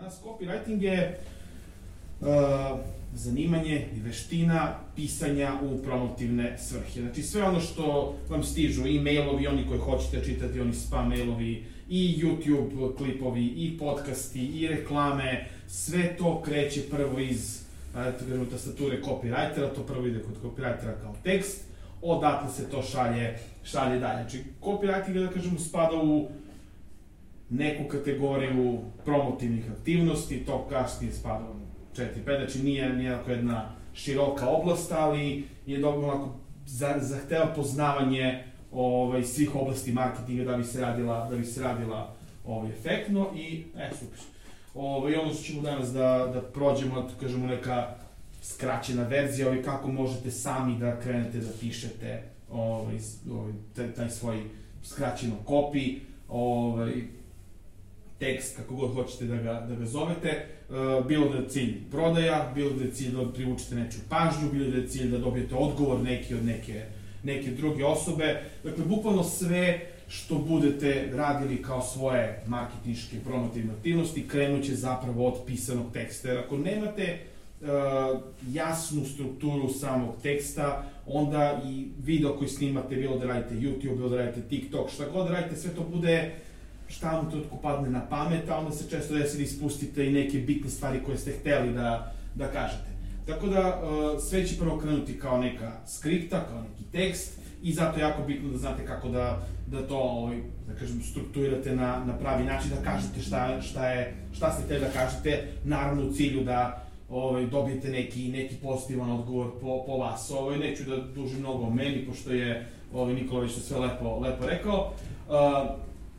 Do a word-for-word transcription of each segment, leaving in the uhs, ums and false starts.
danas. Copywriting je uh, zanimanje i veština pisanja u promotivne svrhe. Znači sve ono što vam stižu, i mailovi, oni koji hoćete čitati, oni spam mailovi, i YouTube klipovi, i podcasti, i reklame, sve to kreće prvo iz uh, tastature copywritera, to prvo ide kod copywritera kao tekst, odatle se to šalje, šalje dalje. Znači copywriting, da kažemo, spada u neku kategoriju promotivnih aktivnosti, to kasnije spada u četiri pet, znači nije nijednako jedna široka oblast, ali je dobro onako zahteva poznavanje ovaj, svih oblasti marketinga da bi se radila, da bi se radila ovaj, efektno i, e, super. Ovaj, ono što ćemo danas da, da prođemo, da kažemo neka skraćena verzija, ovaj, kako možete sami da krenete da pišete ovaj, ovaj, taj, taj svoj skraćeno copy, ovaj, tekst, kako god hoćete da ga, da ga zovete, uh, bilo da je cilj prodaja, bilo da je cilj da privučete nečiju pažnju, bilo da je cilj da dobijete odgovor neki od neke, neke druge osobe. Dakle, bukvalno sve što budete radili kao svoje marketinške promotivne aktivnosti krenut će zapravo od pisanog teksta. Jer ako nemate uh, jasnu strukturu samog teksta, onda i video koji snimate, bilo da radite YouTube, bilo da radite TikTok, šta god radite, sve to bude šta vam trenutku padne na pamet, a onda se često desi da ispustite i neke bitne stvari koje ste hteli da, da kažete. Tako da, uh, sve će prvo krenuti kao neka skripta, kao neki tekst, i zato je jako bitno da znate kako da, da to, ovaj, da kažem, strukturirate na, na pravi način, da kažete šta, šta, je, šta ste hteli da kažete, naravno u cilju da ovaj, dobijete neki, neki pozitivan odgovor po, po vas. Ovaj, neću da dužim mnogo o meni, pošto je ovaj, Nikola već sve lepo, lepo rekao. Uh,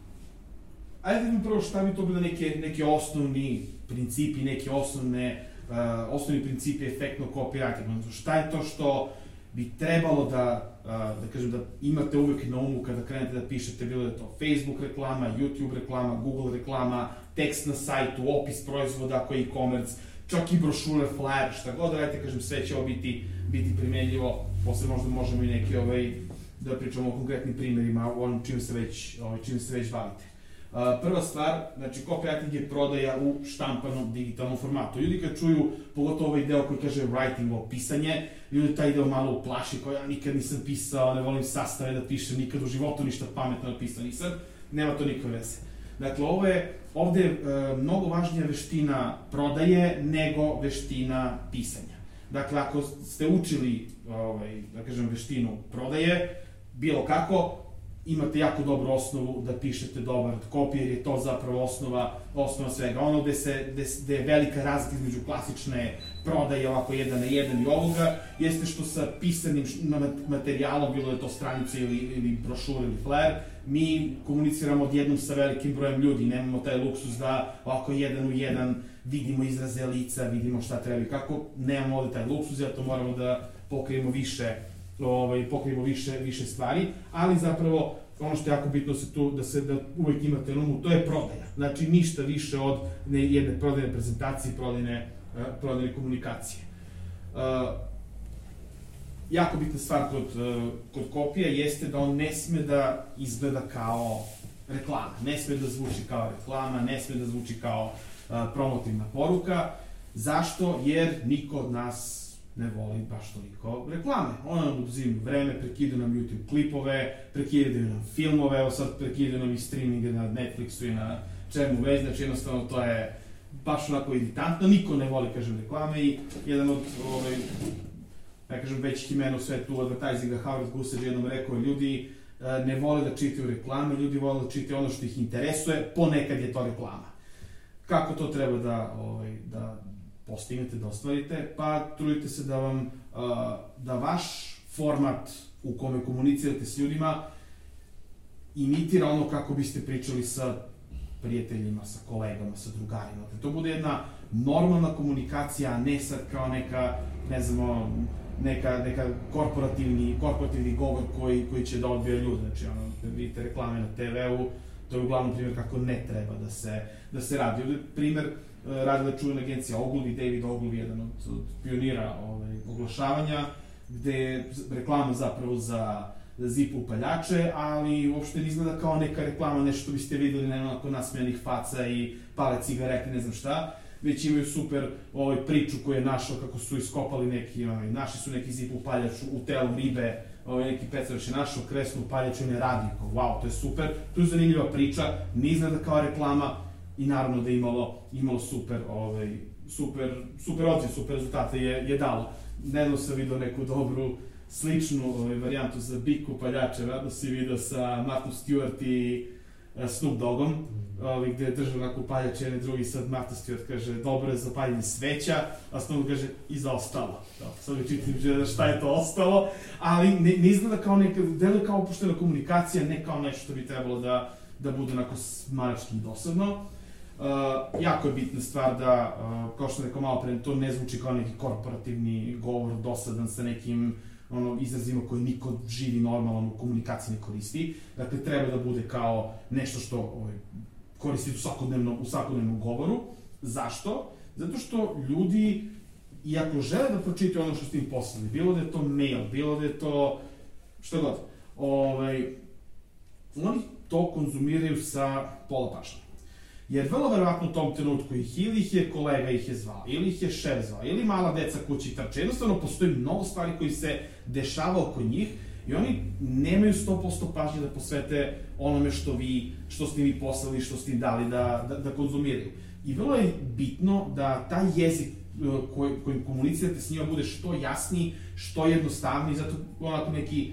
Ajde da mi prvo šta bi to bilo neke, neke osnovni principi, neke osnovne, uh, osnovni principi efektnog copywritinga. Šta je to što bi trebalo da, uh, da kažem, da imate uvek na umu kada krenete da pišete, bilo da je to Facebook reklama, YouTube reklama, Google reklama, tekst na sajtu, opis proizvoda koji je e-commerce, čak i brošure, flyer, šta god da radite, kažem, sve će ovo biti, biti primenljivo. Posle možda možemo i neki, ovaj, da pričamo o konkretnim primjerima, o onom čim se već, ovaj, čim se već bavite. Uh, prva stvar, znači copywriting je prodaja u štampanom digitalnom formatu. Ljudi kad čuju, pogotovo ovaj deo koji kaže writing, o pisanje, ljudi taj deo malo uplaši, kao ja nikad nisam pisao, ne volim sastave da pišem, nikad u životu ništa pametno napisao nisam, nema to nikakve veze. Dakle, ovo je, ovde je uh, mnogo važnija veština prodaje nego veština pisanja. Dakle, ako ste učili, ovaj, da kažem, veštinu prodaje, bilo kako, imate jako dobru osnovu da pišete dobar copy, jer je to zapravo osnova, osnova svega. Ono gde, se, gde, gde je velika razlika između klasične prodaje, ovako jedan na jedan i ovoga, jeste što sa pisanim materijalom, bilo da je to stranica ili, ili brošura ili flyer, mi komuniciramo odjednom sa velikim brojem ljudi, nemamo taj luksus da ovako jedan u jedan vidimo izraze lica, vidimo šta treba i kako, nemamo ovde taj luksus, zato moramo da pokrijemo više Ovaj, pokrijemo više, više stvari, ali zapravo ono što je jako bitno se tu, da se da uvijek imate na umu, to je prodaja. Znači ništa više od ne, jedne prodajne prezentacije, prodajne, uh, prodajne komunikacije. Uh, jako bitna stvar kod, uh, kod kopija jeste da on ne sme da izgleda kao reklama, ne sme da zvuči kao reklama, ne sme da zvuči kao uh, promotivna poruka. Zašto? Jer niko od nas ne voli baš toliko reklame. Ono nam oduzimaju vreme, prekidaju nam YouTube klipove, prekidaju nam filmove, evo sad prekidaju nam i streaminge na Netflixu i na čemu već, znači jednostavno to je baš onako iritantno, niko ne voli, kažem, reklame i jedan od, ovaj, ja kažem, većih imena u svetu advertisinga, Howard Gusser, jednom rekao, ljudi ne vole da čitaju reklame, ljudi vole da čitaju ono što ih interesuje, ponekad je to reklama. Kako to treba da, ovaj, da postignete, da ostvarite, pa trudite se da vam, da vaš format u kome komunicirate s ljudima imitira ono kako biste pričali sa prijateljima, sa kolegama, sa drugarima. Da to bude jedna normalna komunikacija, a ne sad kao neka, ne znamo, neka, neka korporativni, korporativni govor koji, koji će da odbija ljude. Znači, ono, vidite reklame na te ve u, to je uglavnom primjer kako ne treba da se, da se radi. Ovdje primjer radila čuvena agencija Ogilvy, David Ogilvy, jedan od, od pionira ovaj, oglašavanja, gde je reklama zapravo za zip upaljače, ali uopšte ne izgleda kao neka reklama, nešto što biste videli, nema onako nasmejanih faca i pale cigarete, ne znam šta, već imaju super ovaj, priču koju je našao kako su iskopali neki, ovaj, našli su neki zip upaljač u telu ribe, ovaj, neki pecaroš je našao kresnu upaljač i ne radi, kao wow, to je super, to je zanimljiva priča, ne izgleda kao reklama i naravno da je imalo, imalo super, ovaj, super, super odziv, super rezultate je, je dalo. Nedavno sam vidio neku dobru sličnu ovaj, varijantu za Bic upaljače, vratno si vidio sa Martha Stewart i uh, Snoop Doggom, ovaj, gde je držao onako upaljač jedan drugi, sad Martha Stewart kaže dobro je za paljenje sveća, a Snoop kaže i za ostalo. Da, sad mi čitam šta je to ostalo, ali ne, ne izgleda kao neka, deluje kao opuštena komunikacija, ne kao nešto što bi trebalo da, da bude onako smarački i dosadno. Uh, jako je bitna stvar da, uh, kao što sam rekao malo pre, to ne zvuči kao neki korporativni govor dosadan sa nekim ono, izrazima koje niko živi normalno u komunikaciji ne koristi. Dakle, treba da bude kao nešto što ovaj, koristi u svakodnevnom, u svakodnevnom govoru. Zašto? Zato što ljudi, iako žele da pročitaju ono što ste im poslali, bilo da je to mail, bilo da je to što god, ovaj, oni to konzumiraju sa pola pažnje. Jer vrlo verovatno u tom trenutku ih ili ih je kolega ih je zvao, ili ih je šef zvao, ili mala deca kući trče. Jednostavno postoji mnogo stvari koji se dešava oko njih i oni nemaju sto posto pažnje da posvete onome što vi, što ste mi poslali, što ste im dali da, da, da konzumiraju. I vrlo je bitno da taj jezik koj, kojim komunicirate s njima bude što jasniji, što jednostavniji, zato onako neki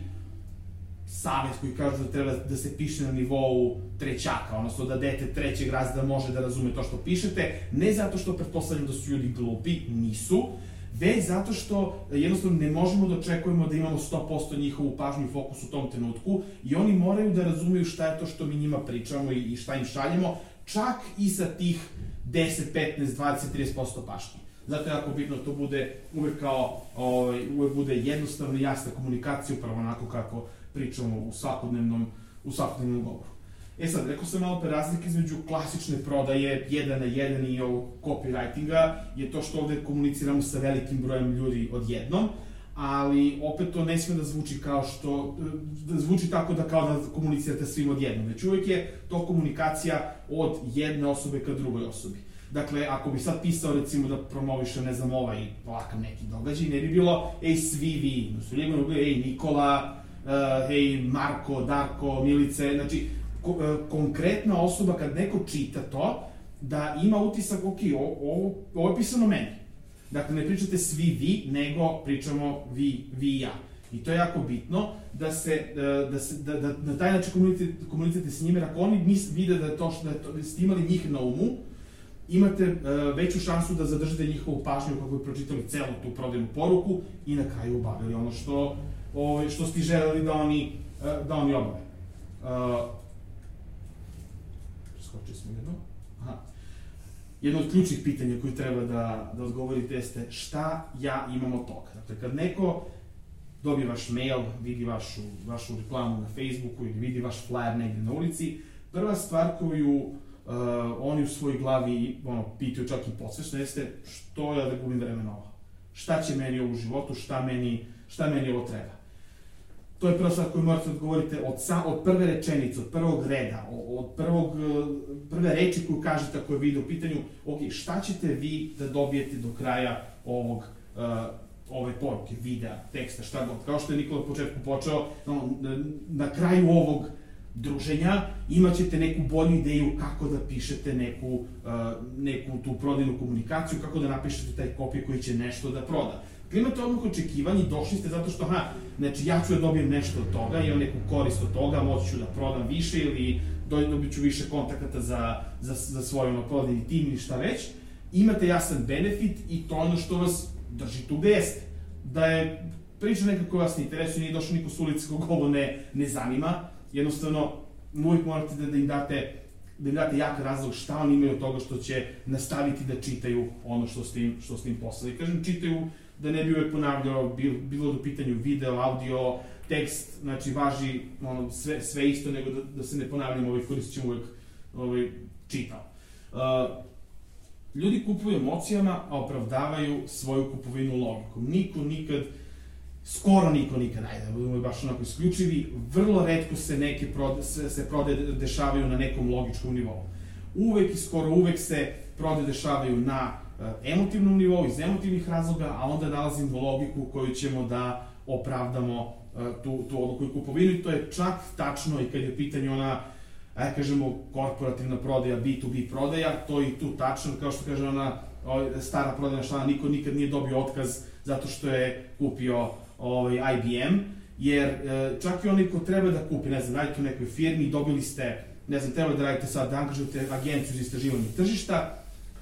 savjet koji kažu da treba da se piše na nivou trećaka, odnosno da dete trećeg razreda može da razume to što pišete, ne zato što pretpostavljam da su ljudi glupi, nisu, već zato što jednostavno ne možemo da očekujemo da imamo sto posto njihovu pažnju i fokus u tom trenutku i oni moraju da razumeju šta je to što mi njima pričamo i šta im šaljemo, čak i sa tih deset, petnaest, dvadeset, trideset posto pažnje. Zato je jako bitno da to bude uvek kao, ovaj, uvek bude jednostavna i jasna komunikacija, upravo onako kako pričamo u svakodnevnom, u svakodnevnom govoru. E sad, rekao sam malo pre razlike između klasične prodaje, jedan na jedan i ovog copywritinga, je to što ovde komuniciramo sa velikim brojem ljudi odjednom, ali opet to ne smije da zvuči kao što, da zvuči tako da kao da komunicirate svim odjednom, već uvek je to komunikacija od jedne osobe ka drugoj osobi. Dakle, ako bi sad pisao, recimo, da promoviše, ne znam, ovaj ovakav neki događaj, ne bi bilo, ej, svi vi, odnosno, ljegno bi bilo, ej, Nikola, uh, ej, Marko, Darko, Milice, znači, ko, uh, konkretna osoba, kad neko čita to, da ima utisak, ok, ovo, ovo je pisano meni. Dakle, ne pričate svi vi, nego pričamo vi, vi i ja. I to je jako bitno, da se, da se, da, da, na taj način komunicirate, komunicirate s njime, ako oni mis, vide da, je to, da, je to, da ste imali njih na umu, imate uh, veću šansu da zadržite njihovu pažnju kako bi pročitali celu tu prodajnu poruku i na kraju obavili ono što, o, što ste želeli da oni, uh, da oni obave. Uh, skočili smo jedno. Aha. Jedno od ključnih pitanja koje treba da, da odgovorite jeste šta ja imam od toga. Dakle, kad neko dobije vaš mail, vidi vašu, vašu reklamu na Facebooku ili vidi vaš flyer negde na ulici, prva stvar koju Uh, oni u svojoj glavi ono, pitaju čak i podsvešno jeste što ja da gubim vremena ovo. Šta će meni ovo u životu, šta meni, šta meni ovo treba. To je prva stvar koju morate odgovorite od, sa, od prve rečenice, od prvog reda, od prvog, prve reči koju kažete ako je video u pitanju, ok, šta ćete vi da dobijete do kraja ovog, uh, ove poruke, videa, teksta, šta god. Kao što je Nikola u početku počeo, no, na, na kraju ovog druženja, imat ćete neku bolju ideju kako da pišete neku, uh, neku tu prodajnu komunikaciju, kako da napišete taj kopij koji će nešto da proda. Dakle, imate odmah očekivanje i došli ste zato što, aha, znači ja ću da dobijem nešto od toga, imam neku korist od toga, moći ću da prodam više ili dobit ću više kontakata za, za, za svoj ono, prodajni tim ili šta već. Imate jasan benefit i to ono što vas drži tu gde jeste. Da je priča neka koja vas ne interesuje, nije došao niko s ulici kog ovo ne, ne zanima, jednostavno, uvijek morate da, da im date da im date jak razlog šta oni imaju od toga što će nastaviti da čitaju ono što ste im, što ste im poslali. Kažem, čitaju da ne bi uvijek ponavljao, bilo, bilo do pitanju video, audio, tekst, znači važi ono, sve, sve isto, nego da, da se ne ponavljamo, ovaj, koristit ćemo uvijek ovaj, čitao. Uh, ljudi kupuju emocijama, a opravdavaju svoju kupovinu logikom. Niko nikad skoro niko nikad, ajde, budemo baš onako isključivi, vrlo retko se neke prode, se, se prode dešavaju na nekom logičkom nivou. Uvek i skoro uvek se prode dešavaju na uh, emotivnom nivou, iz emotivnih razloga, a onda nalazimo logiku koju ćemo da opravdamo uh, tu, tu odluku i kupovinu, i to je čak tačno i kad je pitanje ona, ajde kažemo, korporativna prodaja, B to B prodaja, to je i tu tačno, kao što kaže ona stara prodajna šlana, niko nikad nije dobio otkaz zato što je kupio ovaj, I B M, jer e, čak i oni ko treba da kupi, ne znam, radite u nekoj firmi i dobili ste, ne znam, treba da radite sad, da angažujete agenciju za istraživanje tržišta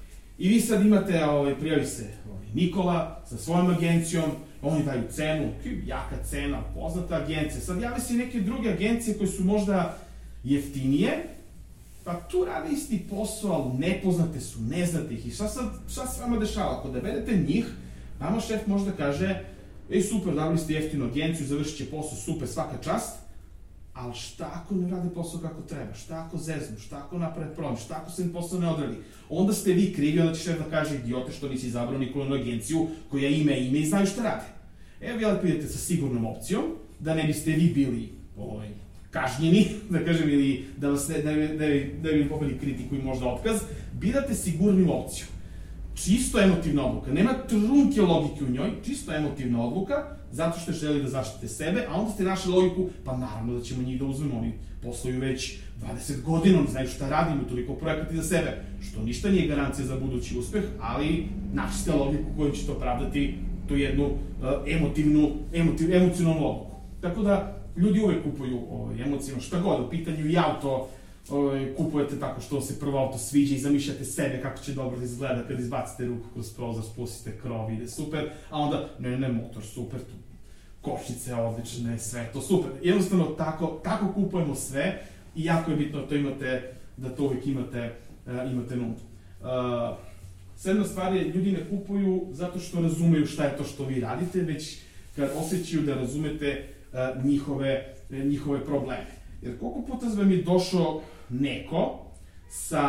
i vi sad imate, ovaj, prijavi se ovaj, Nikola sa svojom agencijom, oni daju cenu, jaka cena, poznata agencija, sad jave se i neke druge agencije koje su možda jeftinije, pa tu rade isti posao, ali nepoznate su, ne znate ih. I šta sad, šta se vama dešava? Ako da vedete njih, vama šef možda kaže, ej super, dobili ste jeftinu agenciju, završit će posao, super, svaka čast, ali šta ako ne rade posao kako treba? Šta ako zeznu? Šta ako naprave problem? Šta ako se posao ne odradi? Onda ste vi krivi, onda će šef da kaže, idiote, što nisi izabrao Nikolinu agenciju koja ime ime i znaju šta rade. Evo vi lepo idete sa sigurnom opcijom, da ne biste vi bili ovaj, kažnjeni, da kažem, ili da vas ne, da, da, da bi pobili kritiku i možda otkaz, birate sigurniju opciju. Čisto emotivna odluka, nema trunke logike u njoj, čisto emotivna odluka, zato što želi da zaštite sebe, a onda ste našli logiku, pa naravno da ćemo njih da uzmemo, oni posluju već dvadeset godina, oni znaju šta radimo, toliko projekata za sebe, što ništa nije garancija za budući uspeh, ali našli ste logiku koju ćete opravdati tu jednu uh, emotivnu, emotiv, emocionalnu odluku. Tako da, ljudi uvek kupuju ovaj, emocijno šta god, u pitanju i auto ovaj, kupujete tako što se prvo auto sviđa i zamišljate sebe kako će dobro da izgleda kad izbacite ruku kroz prozor, spustite krov, ide super, a onda, ne, ne, motor super, tu, kočnice odlične, sve to super. Jednostavno, tako, tako kupujemo sve i jako je bitno da to imate, da to uvek imate, uh, imate nut. Uh, Sedma stvar je, ljudi ne kupuju zato što razumeju šta je to što vi radite, već kad osjećaju da razumete uh, njihove, njihove probleme. Jer koliko puta vam je došao neko sa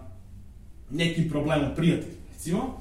nekim problemom, prijatelj, recimo,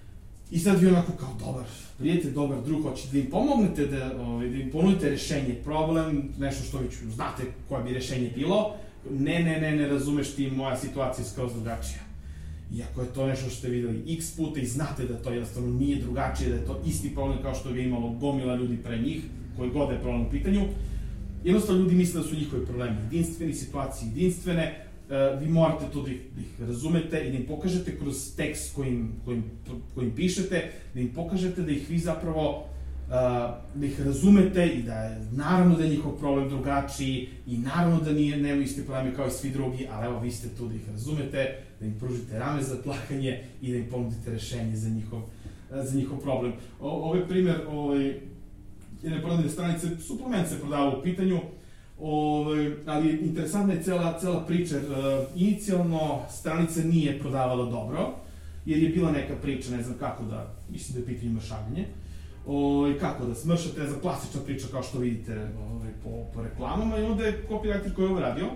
i sad vi onako kao dobar prijatelj, dobar drug, hoćete da im pomognete, da, da im ponudite rešenje, problem, nešto što vi znate koje bi rešenje bilo, ne, ne, ne, ne razumeš ti, moja situacija je skroz drugačija. Iako je to nešto što ste videli x puta i znate da to jednostavno nije drugačije, da je to isti problem kao što je imalo gomila ljudi pre njih, koji god je problem u pitanju, jednostavno ljudi misle da su njihovi problemi jedinstveni, situacije jedinstvene, uh, vi morate to da ih, da ih razumete i da im pokažete kroz tekst kojim, kojim, kojim pišete, da im pokažete da ih vi zapravo, uh, da ih razumete i da je, naravno da je njihov problem drugačiji i naravno da nije, nema isti problemi kao i svi drugi, ali evo vi ste tu da ih razumete, da im pružite rame za plakanje i da im ponudite rešenje za njihov, za njihov problem. O, ovaj primer, ovaj, jedne prodajne stranice, suplement se prodava u pitanju, ovaj, ali interesantna je cela, cela priča. E, inicijalno stranica nije prodavala dobro, jer je bila neka priča, ne znam kako da, mislim da je pitanje mršavljenje, ovaj, kako da smršate, ne znam, klasična priča kao što vidite ovaj, po, po reklamama, i onda je copywriter koji je ovo radio,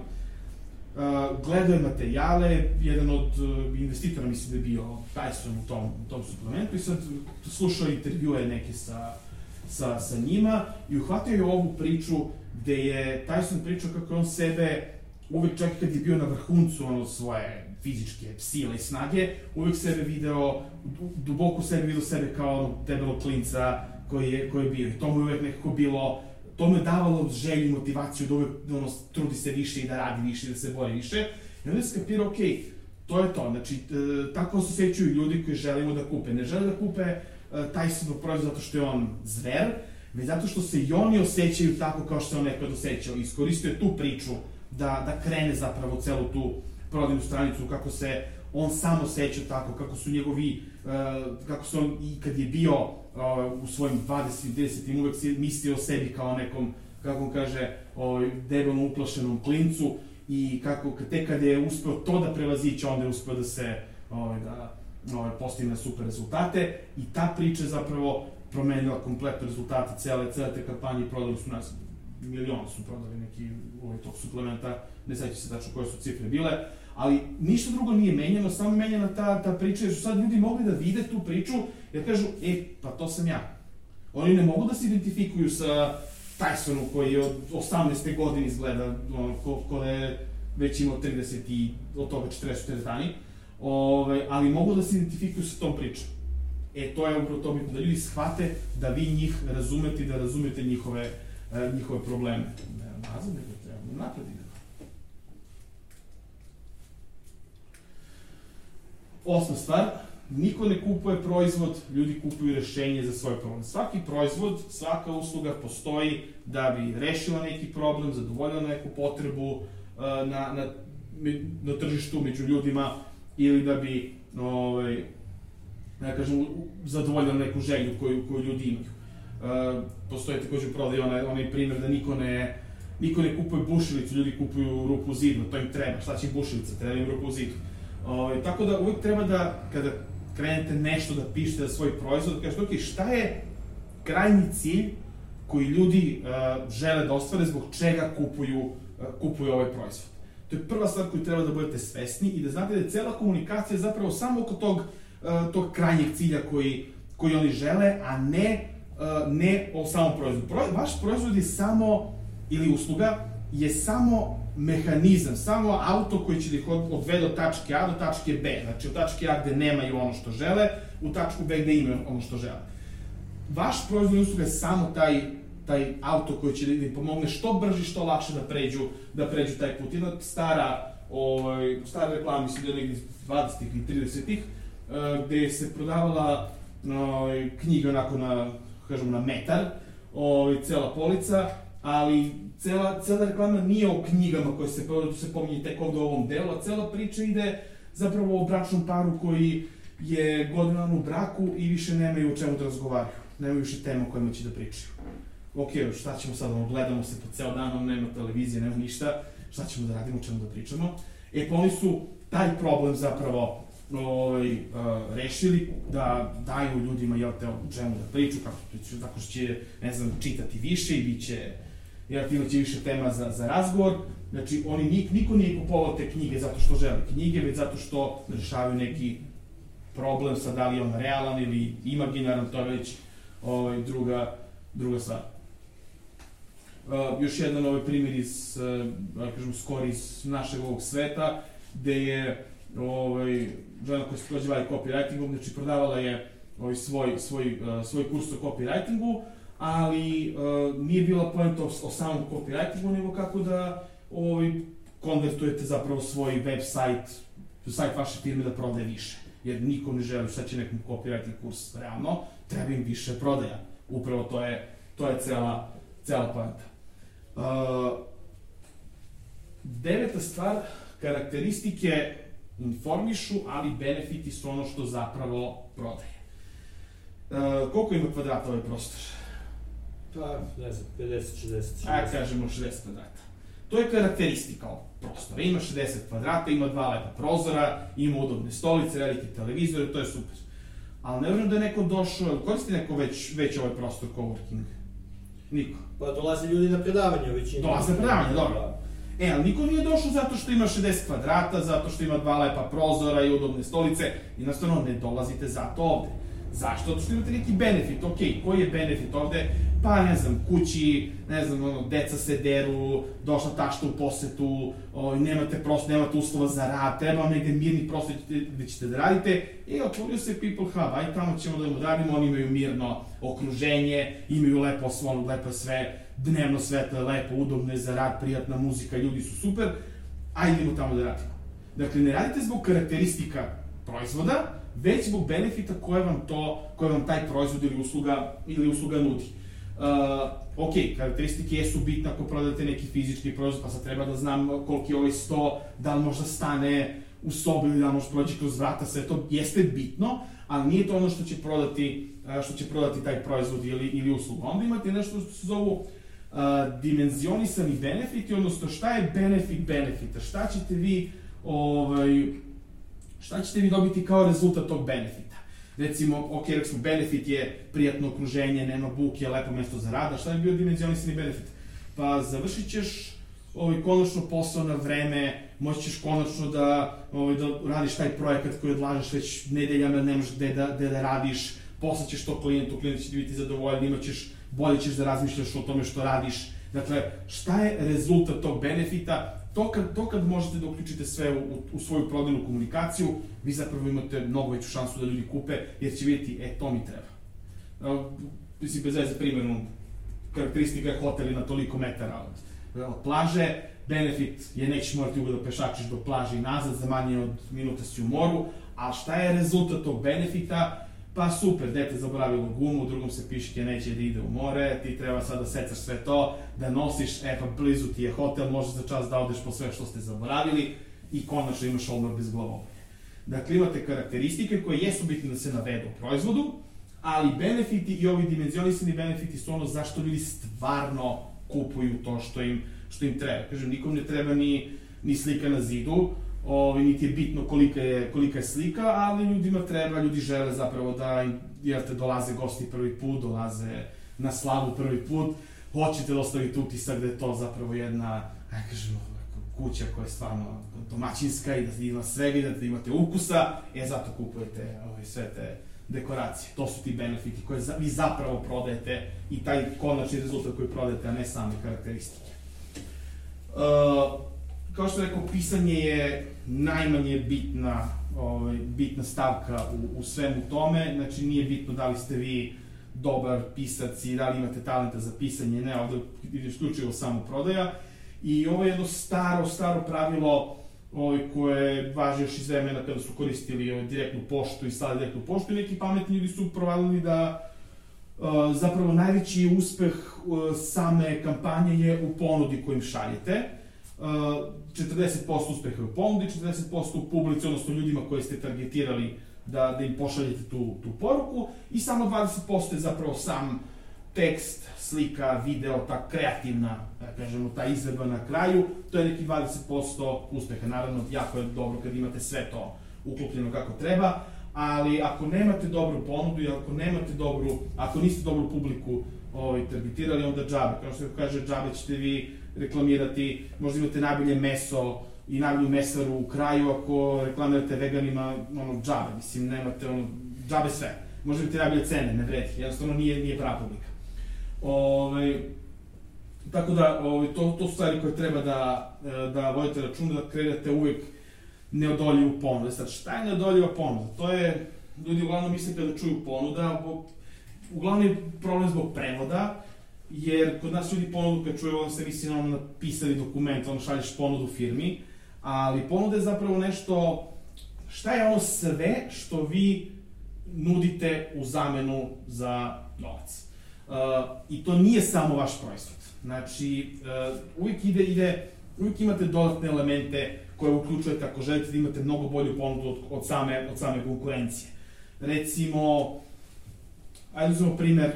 Uh, gledao je materijale, jedan od uh, investitora, mislim da je bio Tyson u tom, u tom suplementu, i sad slušao intervjue neke sa, sa, sa njima i uhvatio je ovu priču gde je Tyson pričao kako on sebe, uvek čak kad je bio na vrhuncu ono, svoje fizičke sile i snage, uvek sebe video, duboko sebe video sebe kao ono debelog klinca koji je, koji je bio. I to mu je uvek nekako bilo, to me davalo želju i motivaciju da uvek ono, trudi se više i da radi više i da se bori više. I onda je skapirao, ok, to je to. Znači, e, tako se osjećaju ljudi koji želimo da kupe. Ne žele da kupe e, Tysonov proizvod zato što je on zver, već zato što se i oni osjećaju tako kao što se on nekad osjećao. Iskoristio je tu priču da, da krene zapravo celu tu prodajnu stranicu, kako se on sam osjećao tako, kako su njegovi, uh, kako se on i kad je bio uh, u svojim dvadesetim, tridesetim uvek si mislio o sebi kao nekom, kako on kaže, ovaj, debelom uplašenom klincu, i kako te kad je uspeo to da prevaziće, onda je uspeo da se ovaj, da, ovaj, postigne super rezultate, i ta priča je zapravo promenila kompletno rezultate cele, cele te kampanje i prodali su nas, miliona su prodali neki ovaj, tog suplementa, ne sećam se tačno koje su cifre bile, ali ništa drugo nije menjeno, samo je menjena ta, ta priča, jer su sad ljudi mogli da vide tu priču, jer kažu, e, pa to sam ja. Oni ne mogu da se identifikuju sa Tysonom koji je od osamnaeste godine izgleda, ono, ko, ko da je već imao trideset i od toga četrdeset teretani, ove, ali mogu da se identifikuju sa tom pričom. E, to je upravo to bitno, da ljudi shvate da vi njih razumete i da razumete njihove, uh, njihove probleme. Ne, nazad nego treba, napred idemo. Osma stvar, niko ne kupuje proizvod, ljudi kupuju rešenje za svoj problem. Svaki proizvod, svaka usluga postoji da bi rešila neki problem, zadovoljila neku potrebu uh, na, na, na tržištu među ljudima ili da bi, ovaj, ja kažem, zadovoljila neku želju koju, koju ljudi imaju. Uh, postoji također prodaj onaj, onaj primjer da niko ne, niko ne kupuje bušilicu, ljudi kupuju rupu u zidu, to im treba, šta će im bušilica, treba im rupu u zidu. Uh, tako da uvijek treba da, kada krenete nešto da pišete za svoj proizvod, da kažete, ok, šta je krajnji cilj koji ljudi uh, žele da ostvare, zbog čega kupuju, uh, kupuju ovaj proizvod. To je prva stvar koju treba da budete svesni i da znate da je cela komunikacija zapravo samo oko tog, uh, tog krajnjeg cilja koji, koji oni žele, a ne, uh, ne o samom proizvodu. Pro, vaš proizvod je samo, ili usluga, je samo mehanizam, samo auto koji će da ih odvede od tačke A do tačke B. Znači, od tačke A gde nemaju ono što žele, u tačku B gde imaju ono što žele. Vaš proizvod i usluga je samo taj, taj auto koji će da im pomogne što brže, što lakše da pređu, da pređu taj put. Jedna stara, ovaj, stara reklama, mislim da je negdje dvadesetih i tridesetih, gde se prodavala ovaj, knjiga onako na, kažemo, na metar, ovaj, cela polica, ali cela, cela reklama nije o knjigama koje se, se pominje tek ovde u ovom delu, a cela priča ide zapravo o bračnom paru koji je godinama u braku i više nemaju o čemu da razgovaraju. Nemaju više tema o kojima će da pričaju. Ok, šta ćemo sad, gledamo se po ceo dan, nema televizije, nema ništa, šta ćemo da radimo, o čemu da pričamo. E, pa oni su taj problem zapravo ovaj, uh, rešili da daju ljudima, jel te, o čemu da priču, kako priču, tako što će, ne znam, čitati više i bit će, jel te, imaće više tema za, za razgovor. Znači, oni, nik, niko nije kupovao te knjige zato što žele knjige, već zato što rešavaju neki problem, sad da li je on realan ili imaginaran, to je već ovaj, druga, druga stvar. Uh, još jedan ovaj primjer iz, uh, kažem, skori iz našeg ovog sveta, gde je ovaj, žena koja se takođe bavi copywritingom, znači prodavala je ovaj, svoj, svoj, uh, svoj kurs o copywritingu, ali uh, nije bila poenta o, o samom copywritingu, nego kako da ovaj, konvertujete zapravo svoj web sajt, sajt vaše firme da prodaje više. Jer niko ne želi šta će nekom copywriting kurs realno, treba im više prodaja. Upravo to je, to je cela, cela poenta. Uh, deveta stvar, karakteristike informišu, ali benefiti su ono što zapravo prodaje. Uh, koliko ima kvadrata ovaj prostor? Pa, ne znam, pedeset šezdeset. Ajde, kažemo šezdeset kvadrata. To je karakteristika ovog prostora. Ima šezdeset kvadrata, ima dva lepa prozora, ima udobne stolice, velike televizore, to je super. Ali ne vjerujem da je neko došao, koristi neko već, već ovaj prostor coworking? Niko. Pa dolaze ljudi na predavanje u većini. Dolaze na predavanje, dobro. E, ali niko nije došao zato što ima šezdeset kvadrata, zato što ima dva lepa prozora i udobne stolice. Jednostavno, ne dolazite zato ovde. Zašto? Zato što imate neki benefit. Ok, koji je benefit ovde? Pa, ne znam, kući, ne znam, ono, deca se deru, došla tašta u posetu, o, nemate prosto, nemate uslova za rad, treba vam negde mirni prostor gde ćete da radite. I otvorio se People Hub, aj tamo ćemo da im odradimo, oni imaju mirno okruženje, imaju lepo osvonu, lepo sve, dnevno svetlo je lepo, udobno je za rad, prijatna muzika, ljudi su super, ajde idemo tamo da radimo. Dakle, ne radite zbog karakteristika proizvoda, već zbog benefita koje vam to, koje vam taj proizvod ili usluga, ili usluga nudi. Uh, ok, karakteristike jesu bitne ako prodate neki fizički proizvod, pa sad treba da znam koliki je ovaj sto, da li možda stane u sobi ili da li može prođe kroz vrata, sve to jeste bitno, ali nije to ono što će prodati, što će prodati taj proizvod ili, ili uslugu. Onda imate nešto što se zovu uh, dimenzionisani benefiti, odnosno šta je benefit benefita, šta ćete vi, ovaj, šta ćete vi dobiti kao rezultat tog benefita. Recimo, ok, rekli smo, benefit je prijatno okruženje, nema buke, lepo mesto za rad, a šta je bio dimenzionisani benefit? Pa završit ćeš ovaj, konačno posao na vreme, moći ćeš konačno da, ovaj, da radiš taj projekat koji odlažeš već nedeljama, nemaš gde da, gde da radiš, poslaćeš to klijentu, klijent će biti zadovoljan, imaćeš, bolje ćeš da razmišljaš o tome što radiš. Dakle, šta je rezultat tog benefita? To kad, to kad možete da uključite sve u, u svoju prodajnu komunikaciju, vi zapravo imate mnogo veću šansu da ljudi kupe, jer će vidjeti, e, to mi treba. Mislim, bez veze primjerno, karakteristika je hotel na toliko metara od, od plaže, benefit je nećeš morati uvijek da pešačiš do plaže i nazad, za manje od minuta si u moru, ali šta je rezultat tog benefita? Pa super, dete zaboravilo gumu, u drugom se piške neće da ide u more, ti treba sad da secaš sve to, da nosiš, e pa blizu ti je hotel, možeš za čas da odeš po sve što ste zaboravili i konačno imaš odmor bez glavobolje. Dakle, imate karakteristike koje jesu bitne da se navedu u proizvodu, ali benefiti i ovi dimenzionisani benefiti su ono zašto ljudi stvarno kupuju to što im, što im treba. Kažem, nikom ne treba ni, ni slika na zidu, Ovi, niti je bitno kolika je, kolika je slika, ali ljudima treba, ljudi žele zapravo da jer te dolaze gosti prvi put, dolaze na slavu prvi put, hoćete da ostavite utisak da je to zapravo jedna, aj kažemo, kuća koja je stvarno domaćinska i da ima svega, da imate ukusa, e zato kupujete ovi, sve te dekoracije. To su ti benefiti koje za, vi zapravo prodajete i taj konačni rezultat koji prodajete, a ne same karakteristike. Uh, Kao što rekao, pisanje je najmanje bitna, ovaj, bitna stavka u, u svemu tome, znači nije bitno da li ste vi dobar pisac i da li imate talenta za pisanje, ne, ovde ide isključivo samo prodaja. I ovo je jedno staro, staro pravilo ovaj, koje važi još iz vremena kada su koristili ovaj, direktnu poštu i slali direktnu poštu i neki pametni ljudi su provalili da uh, zapravo najveći uspeh uh, same kampanje je u ponudi koju im šaljete. četrdeset posto uspeha u ponudi, četrdeset posto u publici, odnosno ljudima koje ste targetirali da, da im pošaljete tu, tu poruku i samo dvadeset posto je zapravo sam tekst, slika, video, ta kreativna, da kažemo, ta izvedba na kraju, to je neki dvadeset posto uspeha. Naravno, jako je dobro kad imate sve to uklopljeno kako treba, ali ako nemate dobru ponudu i ako nemate dobru, ako niste dobru publiku ovaj, targetirali, onda džabe. Kao što se kaže, džabe ćete vi reklamirati, možda imate najbolje meso i najbolju mesaru u kraju, ako reklamirate veganima, ono, džabe, mislim, nemate, ono, džabe sve. Možda imate najbolje cene, ne vredi, jednostavno nije, nije prava publika. Ove, tako da, ove, to, to su stvari koje treba da, da vodite račun, da kreirate uvek neodoljivu ponudu. Sad, šta je neodoljiva ponuda? To je, ljudi uglavnom misle kada čuju ponuda, uglavnom je problem zbog prevoda, jer kod nas ljudi ponudu kad čuju, on se misli na ono napisali dokument, ono šalješ ponudu firmi, ali ponuda je zapravo nešto, šta je ono sve što vi nudite u zamenu za novac. Uh, I to nije samo vaš proizvod. Znači, uh, uvijek ide, ide, uvijek imate dodatne elemente koje uključujete ako želite da imate mnogo bolju ponudu od, od, same, od same konkurencije. Recimo, ajde uzmemo primer,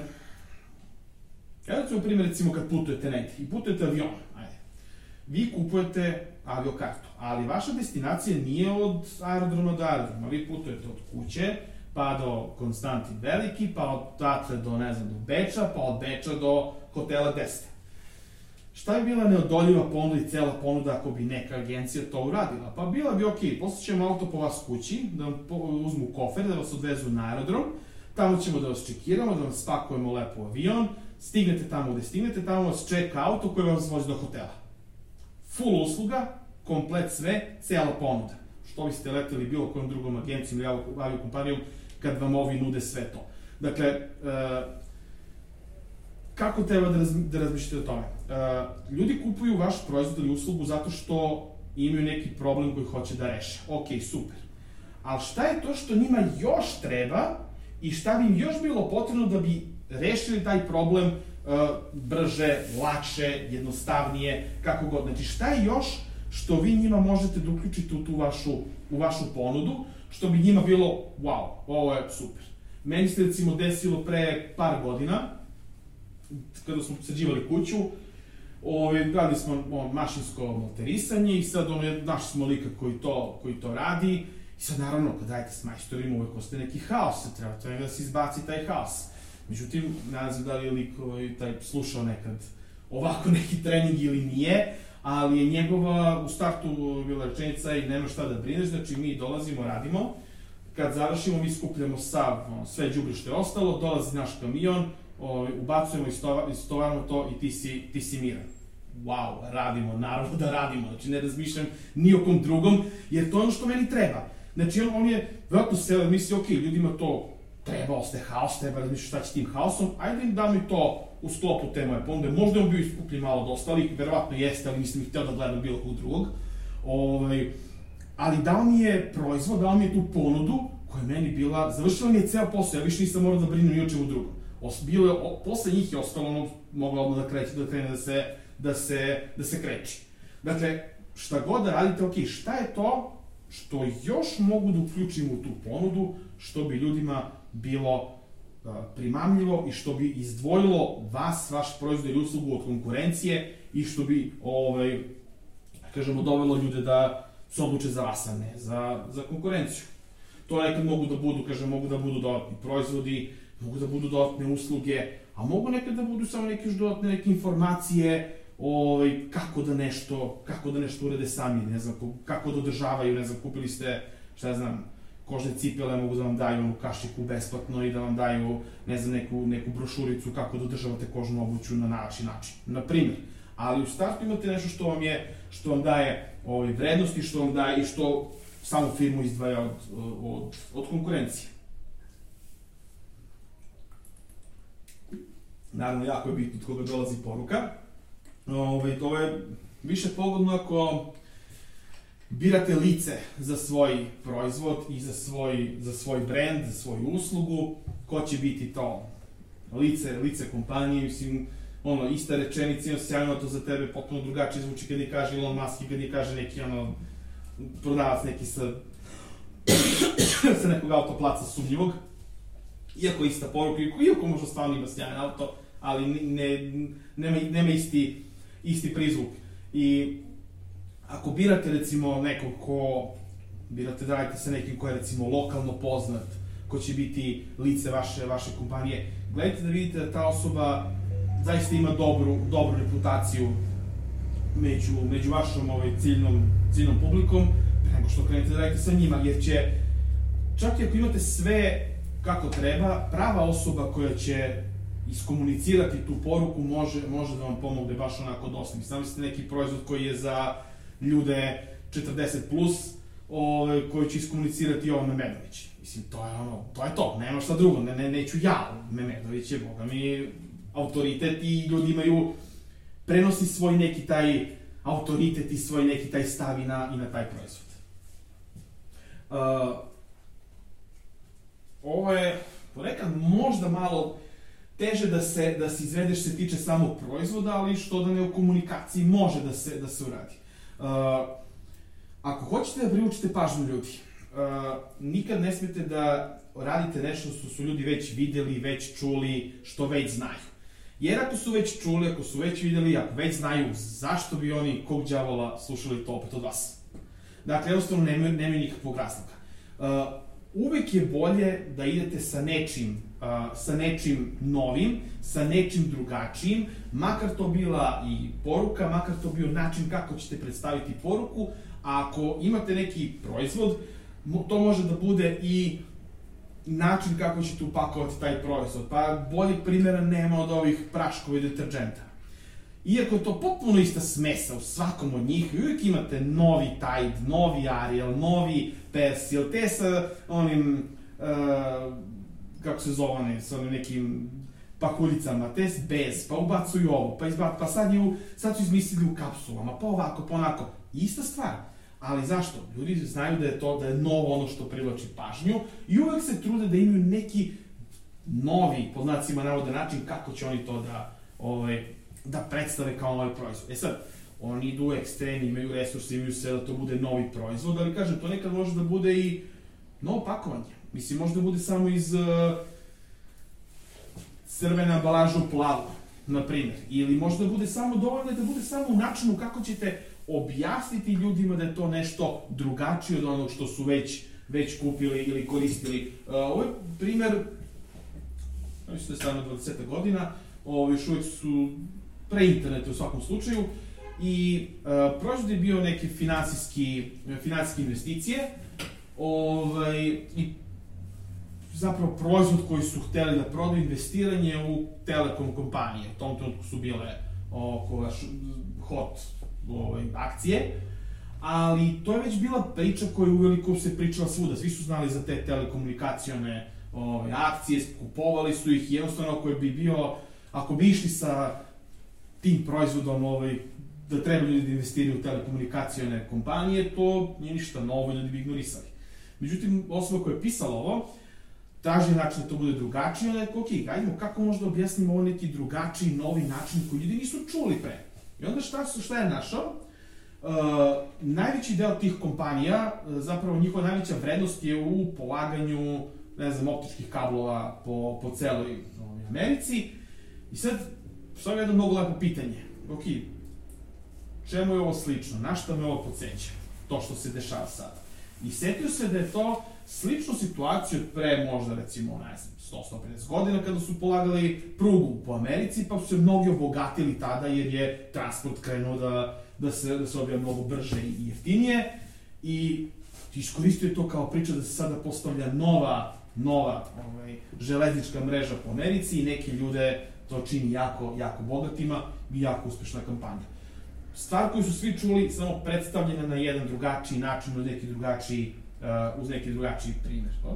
Evo ćemo primjer, recimo, kad putujete negdje i putujete avionom, ajde. Vi kupujete aviokartu, ali vaša destinacija nije od aerodroma do aerodroma. Vi putujete od kuće, pa do Konstantin Veliki, pa od Tatre do, ne znam, do Beča, pa od Beča do hotela Deste. Šta bi bila neodoljiva ponuda i cela ponuda ako bi neka agencija to uradila? Pa bila bi, ok, poslaćemo auto po vas kući, da vam uzmu kofer, da vas odvezu na aerodrom, tamo ćemo da vas čekiramo, da vas spakujemo lepo u avion, stignete tamo gde stignete, tamo vas čeka auto koji vas vozi do hotela. Full usluga, komplet sve, cela ponuda. Što biste leteli bilo kojom drugom agencijom ili aviokompanijom kad vam ovi nude sve to. Dakle, e, kako treba da, razmi, da razmišljate o tome? E, ljudi kupuju vaš proizvod ili uslugu zato što imaju neki problem koji hoće da reše. Ok, super. Ali šta je to što njima još treba i šta bi im još bilo potrebno da bi rešili taj problem uh, brže, lakše, jednostavnije, kako god. Znači, šta je još što vi njima možete da uključite u tu vašu, u vašu ponudu, što bi njima bilo, wow, ovo je super. Meni se, recimo, desilo pre par godina, kada smo sređivali kuću, ovaj, radili smo o, mašinsko malterisanje i sad ono, našli smo lika koji to, koji to radi i sad, naravno, kad dajete s majstorima, uvek ostaje neki haos, treba, treba da se izbaci taj haos. Međutim, ne znam da li je lik taj slušao nekad ovako neki trening ili nije, ali je njegova u startu bila rečenica i nema šta da brineš, znači mi dolazimo, radimo, kad završimo, mi skupljamo sav, ono, sve đubre što je ostalo, dolazi naš kamion, o, ubacujemo, istovaramo to i ti si, ti si miran. Wow, radimo, naravno da radimo, znači ne razmišljam ni o kom drugom, jer to je ono što meni treba. Znači on, on je, vjerojatno se misli, ok, ljudima to treba, ostaje haos, treba razmišljati šta će tim haosom, ajde im dam i to u sklopu te moje ponude. Možda je on bio iskupljen malo od ostalih, verovatno jeste, ali nisam ih hteo da gledam bilo kog drugog. Ovaj, ali dao mi je proizvod, dao mi je tu ponudu koja je meni bila, završila mi je ceo posao, ja više nisam morao da brinem ni o čemu drugom. Bilo je, posle njih je ostalo ono, mogla odmah da kreće, da krene da se, da se, da se kreći. Dakle, šta god da radite, ok, šta je to što još mogu da uključim u tu ponudu, što bi ljudima bilo primamljivo i što bi izdvojilo vas, vaš proizvod ili uslugu od konkurencije i što bi, ovaj, kažemo, dovelo ljude da se odluče za vas, a ne za, za konkurenciju. To nekad mogu da budu, kažem, mogu da budu dodatni proizvodi, mogu da budu dodatne usluge, a mogu nekad da budu samo neke još dodatne neke informacije, ovaj, kako da nešto, kako da nešto urede sami, ne znam, kako da održavaju, ne znam, kupili ste, šta ja znam, kožne cipele, mogu da vam daju onu kašiku besplatno i da vam daju, ne znam, neku, neku brošuricu kako da održavate kožnu obuću na način, način, na primjer. Ali u startu imate nešto što vam je, što vam daje ovaj, vrednosti, što vam daje i što samu firmu izdvaja od, od, od konkurencije. Naravno, jako je bitno od koga dolazi poruka. Ove, to je više pogodno ako birate lice za svoj proizvod i za svoj, za svoj brand, za svoju uslugu. Ko će biti to? Lice, lice kompanije, mislim, ono, ista rečenica, ima sjajno to za tebe, potpuno drugačije zvuči kad je kaže Elon Musk i kad je kaže neki, ono, prodavac neki sa, sa nekog autoplaca sumnjivog. Iako ista poruka, iako možda stvarno ima sjajan auto, ali ne, nema, nema isti, isti prizvuk. I ako birate, recimo, nekog ko, birate da radite sa nekim ko je, recimo, lokalno poznat, ko će biti lice vaše, vaše kompanije, gledajte da vidite da ta osoba zaista ima dobru, dobru reputaciju među, među vašom ovaj, ciljnom, ciljnom publikom, pre nego što krenete da radite sa njima, jer će, čak i ako imate sve kako treba, prava osoba koja će iskomunicirati tu poruku može, može da vam pomogne baš onako dosta. Mislim, ste neki proizvod koji je za ljude četrdeset plus, ove, koji će iskomunicirati ovo Memedović. Mislim, to je ono, to je to, nema šta drugo, ne, ne, neću ja, Memedović je, boga mi, autoritet i ljudi imaju, prenosi svoj neki taj autoritet i svoj neki taj stav i na, i na taj proizvod. Uh, ovo je ponekad možda malo teže da se, da se izvedeš se tiče samog proizvoda, ali što da ne u komunikaciji može da se, da se uradi. Uh, ako hoćete da privučete pažnju ljudi, uh, nikad ne smijete da radite nešto što su ljudi već videli, već čuli, što već znaju. Jer ako su već čuli, ako su već videli, ako već znaju, zašto bi oni, kog đavola, slušali to opet od vas? Dakle, jednostavno nemaju, nemaju nikakvog razloga. Uh, uvek je bolje da idete sa nečim, uh, sa nečim novim, sa nečim drugačijim, makar to bila i poruka, makar to bio način kako ćete predstaviti poruku, a ako imate neki proizvod, to može da bude i način kako ćete upakovati taj proizvod, pa boljeg primjera nema od ovih praškova i deterđenta. Iako je to potpuno ista smesa u svakom od njih, uvijek imate novi Tide, novi Ariel, novi Persil, te sa onim, uh, kako se zove, sa onim nekim pakuljicama, te bez, pa ubacuju ovo, pa, izbac, pa sad, ju, sad su izmislili u kapsulama, pa ovako, pa onako. Ista stvar. Ali zašto? Ljudi znaju da je to, da je novo ono što privlači pažnju i uvek se trude da imaju neki novi, pod znacima navoda, način kako će oni to da, ovaj, da predstave kao novi proizvod. E sad, oni idu u ekstremi, imaju resurse, imaju sve da to bude novi proizvod, ali kažem, to nekad može da bude i novo pakovanje. Mislim, može da bude samo iz uh, crvene ambalaže u plavu, na primjer. Ili može da bude samo dovoljno da bude samo u načinu kako ćete objasniti ljudima da je to nešto drugačije od onog što su već, već kupili ili koristili. Uh, ovo je primjer, mislim da je stavno dvadeset godina, ovo još uvijek su pre interneta u svakom slučaju i uh, proizvod je bio neke finansijski, finansijske investicije. ovaj, i zapravo proizvod koji su hteli da prodaju, investiranje u telekom kompanije. U tom trenutku su bile oko hot ovaj, akcije, ali to je već bila priča koja uveliko se pričala svuda. Svi su znali za te telekomunikacione ovaj, akcije, kupovali su ih i jednostavno ako bi bio, ako bi išli sa tim proizvodom ovaj, da treba ljudi da investiraju u telekomunikacione kompanije, to nije ništa novo, ljudi bi ignorisali. Međutim, osoba koja je pisala ovo, traži način da to bude drugačije, ali je ok, hajdemo kako možda objasnimo ovo neki drugačiji, novi način koji ljudi nisu čuli pre. I onda šta, šta je našao? Uh, najveći deo tih kompanija, zapravo njihova najveća vrednost je u polaganju, ne znam, optičkih kablova po, po celoj ovaj, Americi. I sad, sad je jedno mnogo lepo pitanje. Ok, čemu je ovo slično? Na šta me ovo podsjeća? To što se dešava sada. I setio se da je to sličnu situaciju od pre možda recimo, ne znam, sto do sto pedeset godina kada su polagali prugu po Americi, pa su se mnogi obogatili tada jer je transport krenuo da, da se, da se odvija mnogo brže i jeftinije i iskoristio je to kao priča da se sada postavlja nova, nova ovaj, železnička mreža po Americi i neke ljude to čini jako, jako bogatima i jako uspešna kampanja. Stvar koju su svi čuli, samo predstavljena na jedan drugačiji način, uz neki drugačiji, uh, uz neki drugačiji primjer. Op.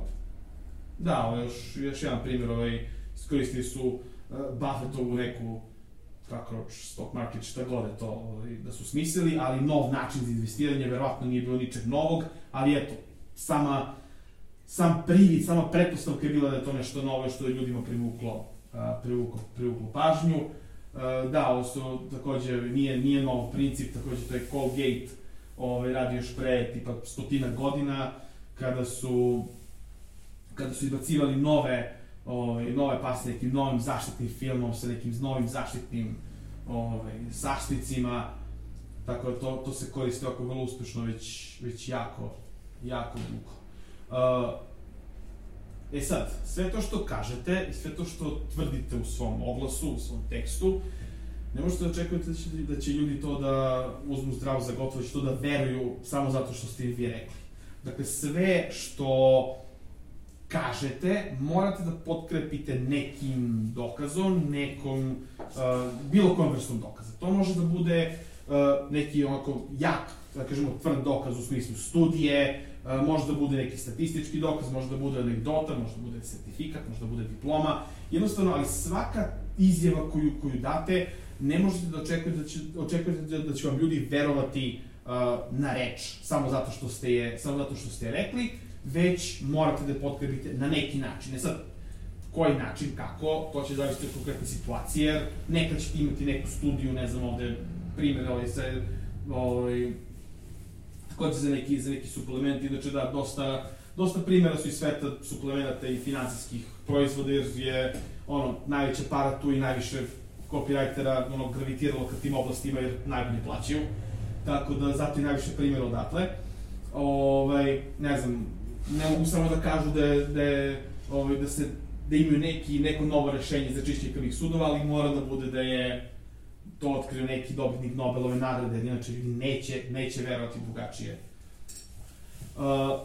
Da, ovo još, još jedan primjer, ovaj, iskoristili su uh, Buffettovu neku, kako roč, stock market, šta god je to, ovaj, da su smislili, ali nov način za investiranje, verovatno nije bilo ničeg novog, ali eto, sama, sam privid, sama pretpostavka je bila da je to nešto novo što je ljudima privuklo, uh, privuklo, privuklo pažnju. Uh, da, ovo su takođe, nije, nije nov princip, takođe to je Colgate ovaj, radi još pre tipa stotina godina, kada su, kada su izbacivali nove, ovaj, nove paste nekim novim zaštitnim filmom, sa nekim novim zaštitnim ovaj, sašticima, tako da to, to se koristi oko vrlo uspešno već, već jako, jako dugo. Uh, E sad, sve to što kažete i sve to što tvrdite u svom oglasu, u svom tekstu, ne možete da očekujete da će, da će ljudi to da uzmu zdravo za gotovo, da će to da veruju samo zato što ste vi rekli. Dakle, sve što kažete, morate da potkrepite nekim dokazom, nekom, uh, bilo kojom vrstom dokaza. To može da bude uh, neki onako jak, da kažemo, tvrd dokaz u smislu studije, može da bude neki statistički dokaz, može da bude anegdota, može da bude sertifikat, može da bude diploma, jednostavno, ali svaka izjava koju, koju date, ne možete da očekujete da će, očekujete da, da će vam ljudi verovati uh, na reč, samo zato što ste je, samo zato što ste je rekli, već morate da potkrepite na neki način. E sad, koji način, kako, to će zavisiti od konkretne situacije, jer nekad ćete imati neku studiju, ne znam ovde, primjer, ovaj, sa, ovaj, takođe za neki, za neki suplement, inače da, dosta, dosta primjera su iz sveta suplemenata i finansijskih proizvoda, jer je ono, najveća para tu i najviše copywritera ono, gravitiralo ka tim oblastima jer najbolje plaćaju, tako da zato i najviše primjera odatle. Ovaj, ne znam, ne mogu samo da kažu da, da, ovaj, da, se, da imaju neki, neko novo rešenje za čišćenje krvnih sudova, ali mora da bude da je to otkrio neki dobitnik Nobelove nagrade, jer inače ljudi neće, neće verovati drugačije. Uh,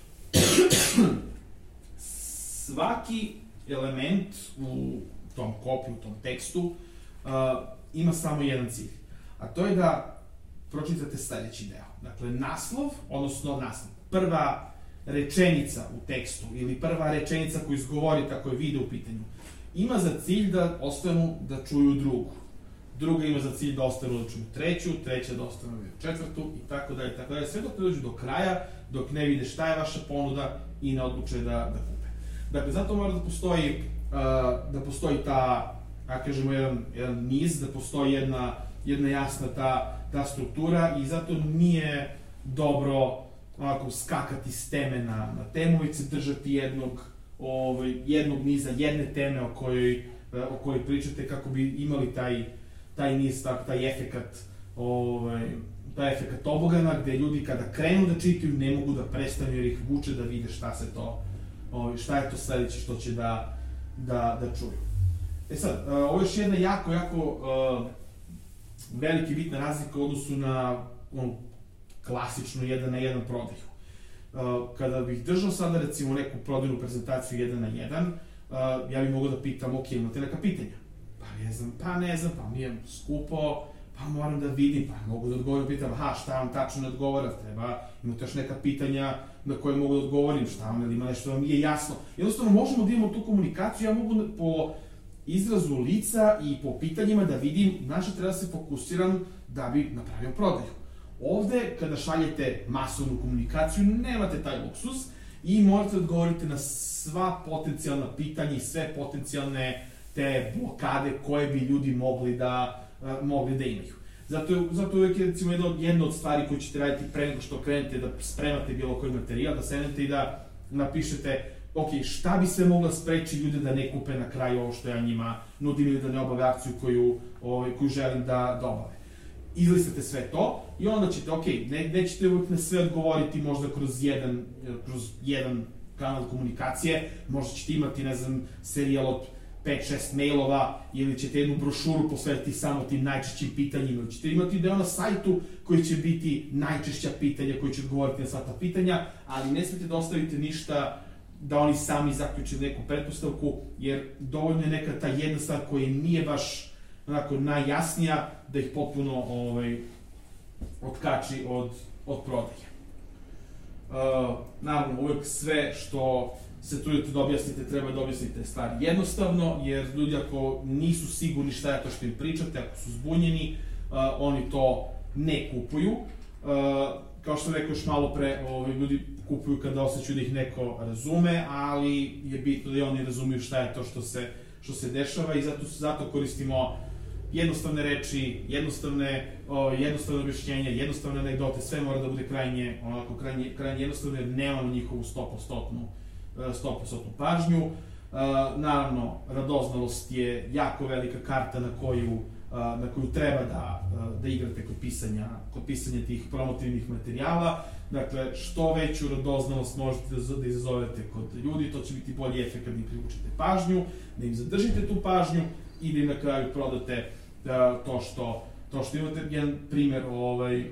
svaki element u tom kopiju, u tom tekstu, uh, ima samo jedan cilj, a to je da pročitate sledeći deo. Dakle, naslov, odnosno naslov, prva rečenica u tekstu ili prva rečenica koju izgovorite ako je video u pitanju, ima za cilj da ostanu da čuju drugu. Druga ima za cilj da ostanu da čuju treću, treća da ostanu da četvrtu i tako dalje, tako dalje, sve dok ne dođu do kraja, dok ne vide šta je vaša ponuda i ne odluče da, da kupe. Dakle, zato mora da postoji, uh, da postoji ta, a kažemo, jedan, jedan niz, da postoji jedna, jedna jasna ta, ta struktura i zato nije dobro onako skakati s teme na, na temu, već se držati jednog, ovaj, jednog niza, jedne teme o kojoj, o kojoj pričate kako bi imali taj taj niz, tak, taj efekat, ovaj, taj efekat obogana, gde ljudi kada krenu da čitaju ne mogu da prestanu jer ih vuče da vide šta se to, ovaj, šta je to sledeće što će da, da, da čuju. E sad, ovo je još jedna jako, jako uh, veliki bitna razlika u odnosu na on, klasičnu jedan na jedan prodaju. kada bih držao sada recimo neku prodajnu prezentaciju jedan na jedan, ja bih mogao da pitam, ok, imate neka pitanja? Pa ne znam, pa ne znam, pa mi je skupo, pa moram da vidim, pa mogu da odgovorim, pitam, aha, šta vam tačno ne odgovara, treba, imate još neka pitanja na koje mogu da odgovorim, šta vam, ili ima nešto vam nije jasno. Jednostavno, možemo da imamo tu komunikaciju, ja mogu po izrazu lica i po pitanjima da vidim, znači treba da se fokusiram da bi napravio prodaju. Ovde, kada šaljete masovnu komunikaciju, nemate taj luksus i morate odgovoriti na sva potencijalna pitanja i sve potencijalne te blokade koje bi ljudi mogli da, uh, mogli da imaju. Zato, zato uvijek je recimo jedna, jedna od stvari koju ćete raditi pre nego što krenete da spremate bilo koji materijal, da sednete i da napišete ok, šta bi sve mogla spreči ljude da ne kupe na kraju ovo što ja njima nudim ili da ne obave akciju koju, ovaj, koju želim da, da obave. Izlistate sve to i onda ćete, ok, ne, nećete uvijek na sve odgovoriti možda kroz jedan, kroz jedan kanal komunikacije, možda ćete imati, ne znam, serijal od pet šest mailova ili ćete jednu brošuru posvetiti samo tim najčešćim pitanjima ili ćete imati deo na sajtu koji će biti najčešća pitanja koji će odgovoriti na sva ta pitanja, ali ne smete da ostavite ništa da oni sami zaključe neku pretpostavku, jer dovoljno je neka ta jedna stvar koja nije baš onako najjasnija da ih potpuno ovaj, otkači od, od prodaje. Uh, naravno, uvek sve što se trudite da objasnite, treba da objasnite stvari jednostavno, jer ljudi ako nisu sigurni šta je to što im pričate, ako su zbunjeni, uh, oni to ne kupuju. Uh, kao što sam rekao još malo pre, ovaj, ljudi kupuju kada osjećaju da ih neko razume, ali je bitno da i oni razumiju šta je to što se, što se dešava i zato, zato koristimo jednostavne reči, jednostavne, o, jednostavne objašnjenja, jednostavne anegdote, sve mora da bude krajnje, onako, krajnje, krajnje jednostavno jer nemamo njihovu sto posto pažnju. Uh, naravno, radoznalost je jako velika karta na koju, uh, na koju treba da, uh, da igrate kod pisanja, kod pisanja tih promotivnih materijala. Dakle, što veću radoznalost možete da, da izazovete kod ljudi, to će biti bolji efekt kad im privučete pažnju, da im zadržite tu pažnju i da im na kraju prodate uh, to, što, to što imate. Jedan primer ovaj,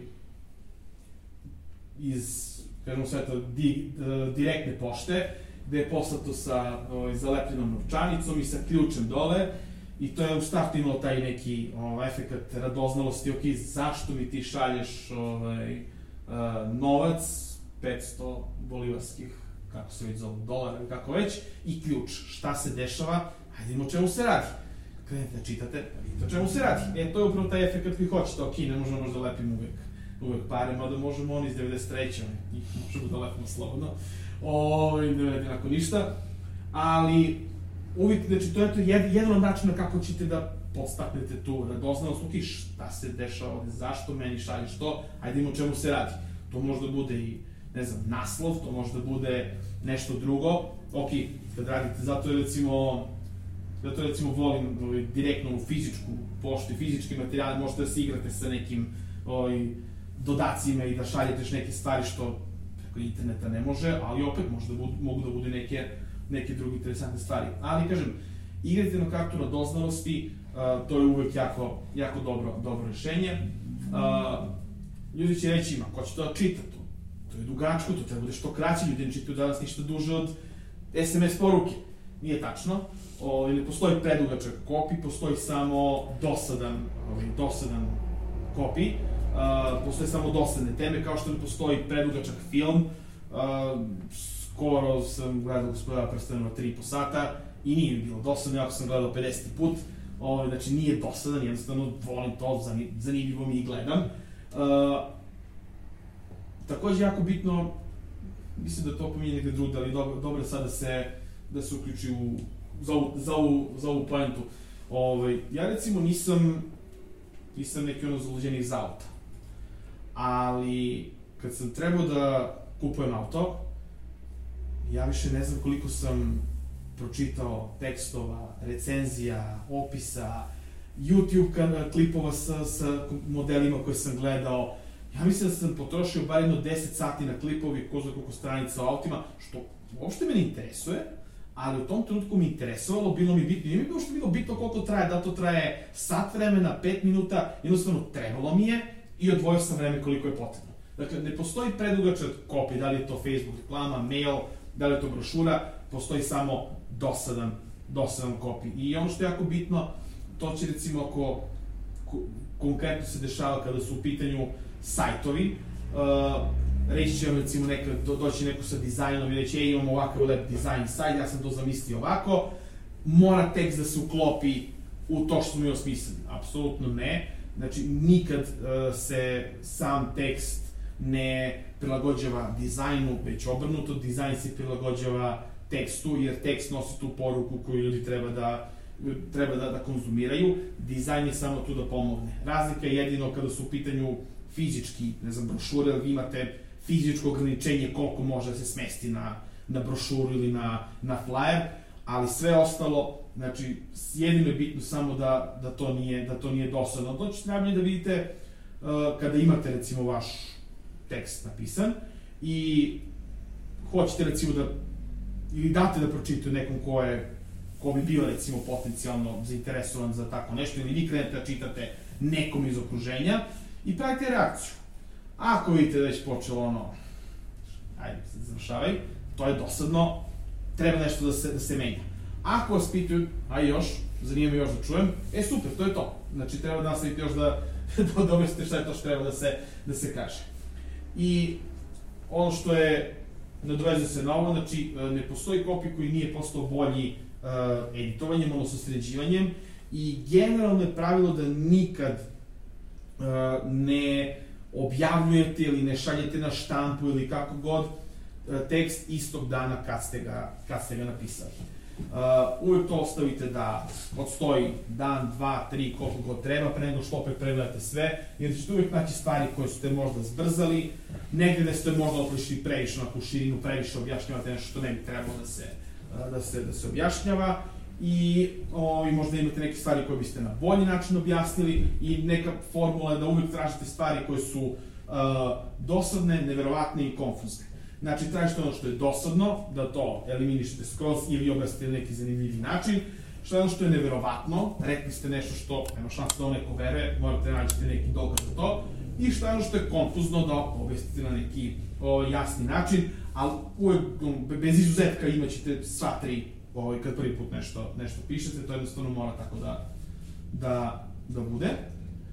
iz, kažemo sve to, di, uh, direktne pošte, gde je poslato sa ovaj, zalepljenom novčanicom i sa ključem dole i to je u startu imalo taj neki ovaj, efekt radoznalosti, ok, zašto mi ti šalješ ovaj, uh, novac, petsto bolivarskih, kako se već zove, dolara, kako već, i ključ, šta se dešava, hajde o čemu se radi. Krenete da čitate, vidite o čemu se radi. E, to je upravo taj efekt koji hoćete, ok, ne možemo možda lepimo uvek, uvek pare, mada možemo oni iz devedeset treće njih možemo da lepimo slobodno. Ovo, ne vredi onako ništa, ali uvijek, znači, to je jed, jedan od načina kako ćete da podstaknete tu radoznalost, ok, šta se dešava ovde, zašto meni šalješ to, ajde im o čemu se radi. To možda bude i, ne znam, naslov, to možda bude nešto drugo, ok, kad radite, zato je recimo, zato je recimo volim ovaj, direktno u fizičku poštu i fizički materijal, možete da se igrate sa nekim ovaj, dodacima i da šaljete još neke stvari što interneta ne može, ali opet možda budu, mogu da bude neke, neke druge interesantne stvari. Ali, kažem, igrajte na kartu radoznalosti, uh, to je uvek jako, jako dobro, dobro rešenje. Uh, ljudi će reći, ima, ko će to da čita to? To je dugačko, to treba bude što kraće, ljudi ne čitaju danas ništa duže od es em es poruke. Nije tačno, o, ne postoji predugačak kopi, postoji samo dosadan, ovaj, dosadan kopi. Uh, postoje samo dosadne teme, kao što ne postoji predugačak film. Uh, skoro sam gledao Gospodara prstenova tri i po sata i nije bilo dosadno, ako sam gledao pedeseti put. Uh, znači nije dosadan, jednostavno volim to, zanimljivo mi i gledam. Uh, takođe jako bitno, mislim da to pominje negde drugde, ali dobro, dobro je sad da se, da se uključi u, za, ovu, za, ovu, za ovu pojentu. Uh, ja recimo nisam, nisam neki ono zaluđenih za auta. Ali kad sam trebao da kupujem auto, ja više ne znam koliko sam pročitao tekstova, recenzija, opisa, YouTube klipova sa, sa modelima koje sam gledao. Ja mislim da sam potrošio bar jedno deset sati na klipovi, ko zna koliko stranica o autima, što uopšte me ne interesuje, ali u tom trenutku mi interesovalo, bilo mi bitno, nije mi uopšte bilo bitno koliko traje, da to traje sat vremena, pet minuta, jednostavno trebalo mi je i odvojio sam vreme koliko je potrebno. Dakle, ne postoji predugačak kopij, da li je to Facebook reklama, mail, da li je to brošura, postoji samo dosadan, dosadan kopij. I ono što je jako bitno, to će recimo ako konkretno se dešava kada su u pitanju sajtovi, uh, reći će vam recimo nekad, do, doći neko sa dizajnom i reći, ej, imam ovakav lep dizajn sajt, ja sam to zamislio ovako, mora tekst da se uklopi u to što smo mi osmislili. Apsolutno ne. Znači, nikad uh, se sam tekst ne prilagođava dizajnu, već obrnuto, dizajn se prilagođava tekstu, jer tekst nosi tu poruku koju ljudi treba da treba da, da konzumiraju. Dizajn je samo tu da pomogne. Razlika je jedino kada su u pitanju fizički, ne znam, brošure, ali vi imate fizičko ograničenje koliko može da se smesti na, na brošuru ili na, na flyer, ali sve ostalo, znači, jedino je bitno samo da, da, to, nije, da to nije dosadno. To ćete najbolje da vidite uh, kada imate, recimo, vaš tekst napisan i hoćete, recimo, da ili date da pročitate nekom ko je ko bi bio, recimo, potencijalno zainteresovan za tako nešto, ili vi krenete da čitate nekom iz okruženja i pravite reakciju. Ako vidite da već počelo ono, ajde, završavaj, to je dosadno, treba nešto da se, da se menja. Ako vas pitaju, aj još, zanima me još da čujem, e super, to je to. Znači, treba da nastavite još da, da, da objasnite šta je to što treba da se, da se kaže. I ono što je, nadovezuje se na ovo, znači, ne postoji kopij koji nije postao bolji uh, editovanjem, odnosno sređivanjem, i generalno je pravilo da nikad uh, ne objavljujete ili ne šaljete na štampu ili kako god uh, tekst istog dana kad ste ga, kad ste ga napisali. Uh, uvijek to ostavite da odstoji dan, dva, tri, koliko god treba, pre nego što opet pregledate sve, jer ćete uvijek naći stvari koje ste možda zbrzali, negde da ste možda otišli previše na širinu, previše objašnjavate nešto što ne bi trebalo da se, da se, da se objašnjava, i, o, i možda imate neke stvari koje biste na bolji način objasnili, i neka formula je da uvijek tražite stvari koje su uh, dosadne, neverovatne i konfuzne. Znači, tražite ono što je dosadno, da to eliminišete skroz ili objasnite na neki zanimljivi način. Što je ono što je neverovatno, rekli ste nešto što nema šanse da ovo neko veruje, morate nađete neki dokaz za to. I što je ono što je konfuzno, da objasnite na neki o, jasni način, ali uvek, bez izuzetka imat ćete sva tri o, kad prvi put nešto, nešto pišete, to jednostavno mora tako da, da, da bude. E,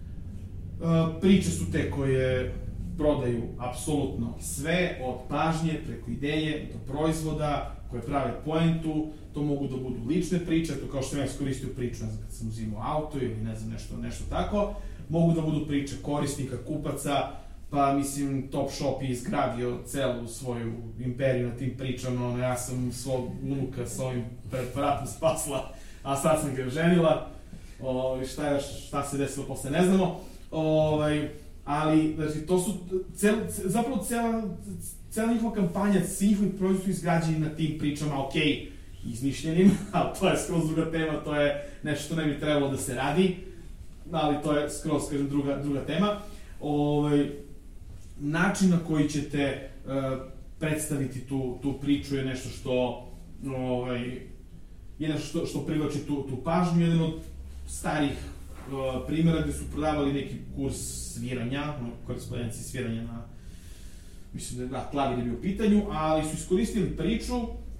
priče su te koje prodaju apsolutno sve, od pažnje, preko ideje, do proizvoda, koje prave poentu. To mogu da budu lične priče, to kao što sam ja iskoristio priču, ne znam, kad sam uzimao auto ili ne znam, nešto, nešto tako. Mogu da budu priče korisnika, kupaca, pa mislim, Topshop je izgradio celu svoju imperiju na tim pričama, ono, ja sam svog unuka s ovim preparatom spasla, a sad sam ga ženila, o, šta, još, šta se desilo posle ne znamo. Ovaj, ali, znači, to su, cel, zapravo cela, cela njihova kampanja, svi njihovi proizvodi su izgrađeni na tim pričama, ok, izmišljenim, ali to je skroz druga tema, to je nešto što ne bi trebalo da se radi, ali to je skroz, kažem, druga, druga tema. Ovaj, način na koji ćete uh, predstaviti tu, tu priču je nešto što, ovaj, je nešto što, što privlači tu, tu pažnju. Jedan od starih uh, primjera gde su prodavali neki kurs sviranja, korespondencije sviranja na, mislim da je da, klavir je bio u pitanju, ali su iskoristili priču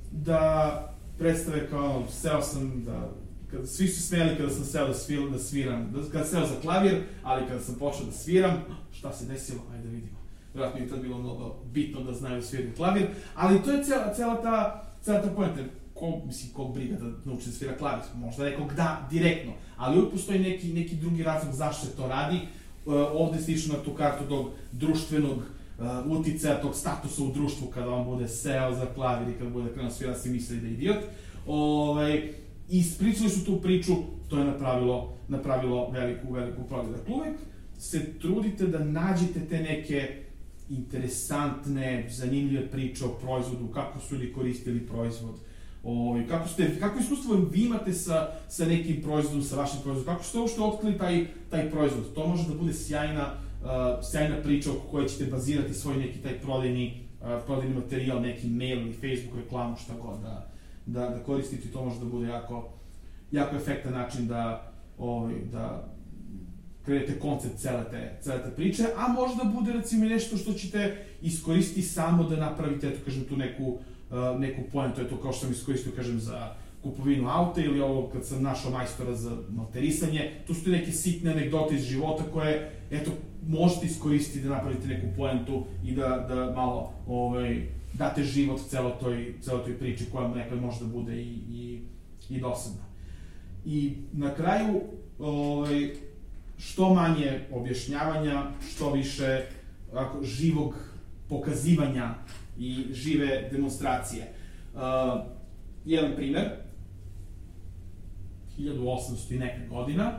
da predstave kao, seo sam da, kad, svi su smeli kada sam seo da, svil, da sviram, da, kada seo za klavir, ali kada sam počeo da sviram, šta se desilo, ajde da vidimo. Vjerojatno je to bilo mnogo bitno da znaju svirati klavir, ali to je cela, cela ta, cela ta pojenta. Ko, mislim, kog briga da nauči da svira klavir, možda nekog da, direktno, ali uvijek postoji neki, neki drugi razlog zašto se to radi. Uh, ovde se išlo na tu kartu tog društvenog uh, uticaja, tog statusa u društvu, kada on bude seo za klavir i kada bude krenuo svira, svi misli da je idiot. Ovaj, ispričali su tu priču, to je napravilo, napravilo veliku, veliku prodaju. Dakle, uvek se trudite da nađete te neke interesantne, zanimljive priče o proizvodu, kako su ljudi koristili proizvod, ovaj, kako, ste, kako iskustvo vi imate sa, sa nekim proizvodom, sa vašim proizvodom, kako ste uopšte otkrili taj, taj proizvod. To može da bude sjajna, uh, sjajna priča oko koje ćete bazirati svoj neki taj prodajni, uh, prodajni materijal, neki mail ili Facebook reklamu, šta god da, da, da koristite. To može da bude jako, jako efektan način da, ovaj, da kreirate koncept cele te, cele te priče, a možda bude recimo nešto što ćete iskoristiti samo da napravite, eto kažem, tu neku, uh, neku poentu, eto kao što sam iskoristio, kažem, za kupovinu auta ili ovo kad sam našao majstora za malterisanje, tu su neke sitne anegdote iz života koje, eto, možete iskoristiti da napravite neku poentu i da, da malo ovaj, date život celo toj, celo toj priči koja nekad možda bude i, i, i dosadna. I na kraju, ovaj, što manje objašnjavanja, što više ako, živog pokazivanja i žive demonstracije. Uh, jedan primer, hiljadu osamsto i neka godina,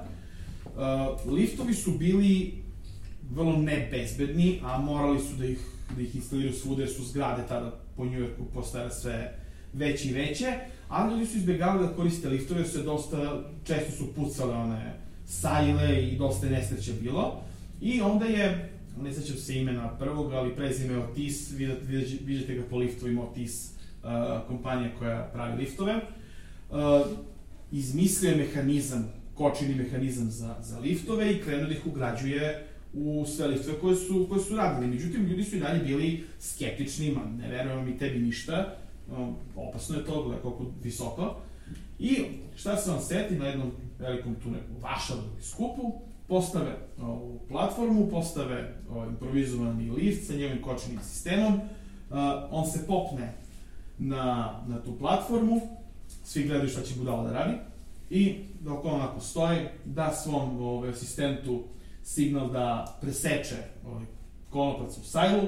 uh, liftovi su bili vrlo nebezbedni, a morali su da ih, da ih instaliraju svuda, jer su zgrade tada po Njujorku postale sve veće i veće, ali ljudi su izbjegavali da koriste liftove, jer se dosta, često su pucale one sajle i dosta je nesreće bilo. I onda je, ne sećam se imena prvog, ali prezime Otis, vidite ga po liftovima, Otis, uh, kompanija koja pravi liftove, uh, izmislio je mehanizam, kočeni mehanizam za, za liftove i krenuo da ih ugrađuje u sve liftove koje su, koje su radili. Međutim, ljudi su i dalje bili skeptični, ma ne verujem i tebi ništa, um, opasno je to, gledaj koliko visoko. I šta se vam seti na jednom velikom tu neku vašaru skupu, postave ovu platformu, postave ovaj, improvizovani lift sa njegovim kočenim sistemom, uh, on se popne na, na tu platformu, svi gledaju šta će budala da radi i dok on onako stoji, da svom ovaj, asistentu signal da preseče ovaj, konopac u sajlu,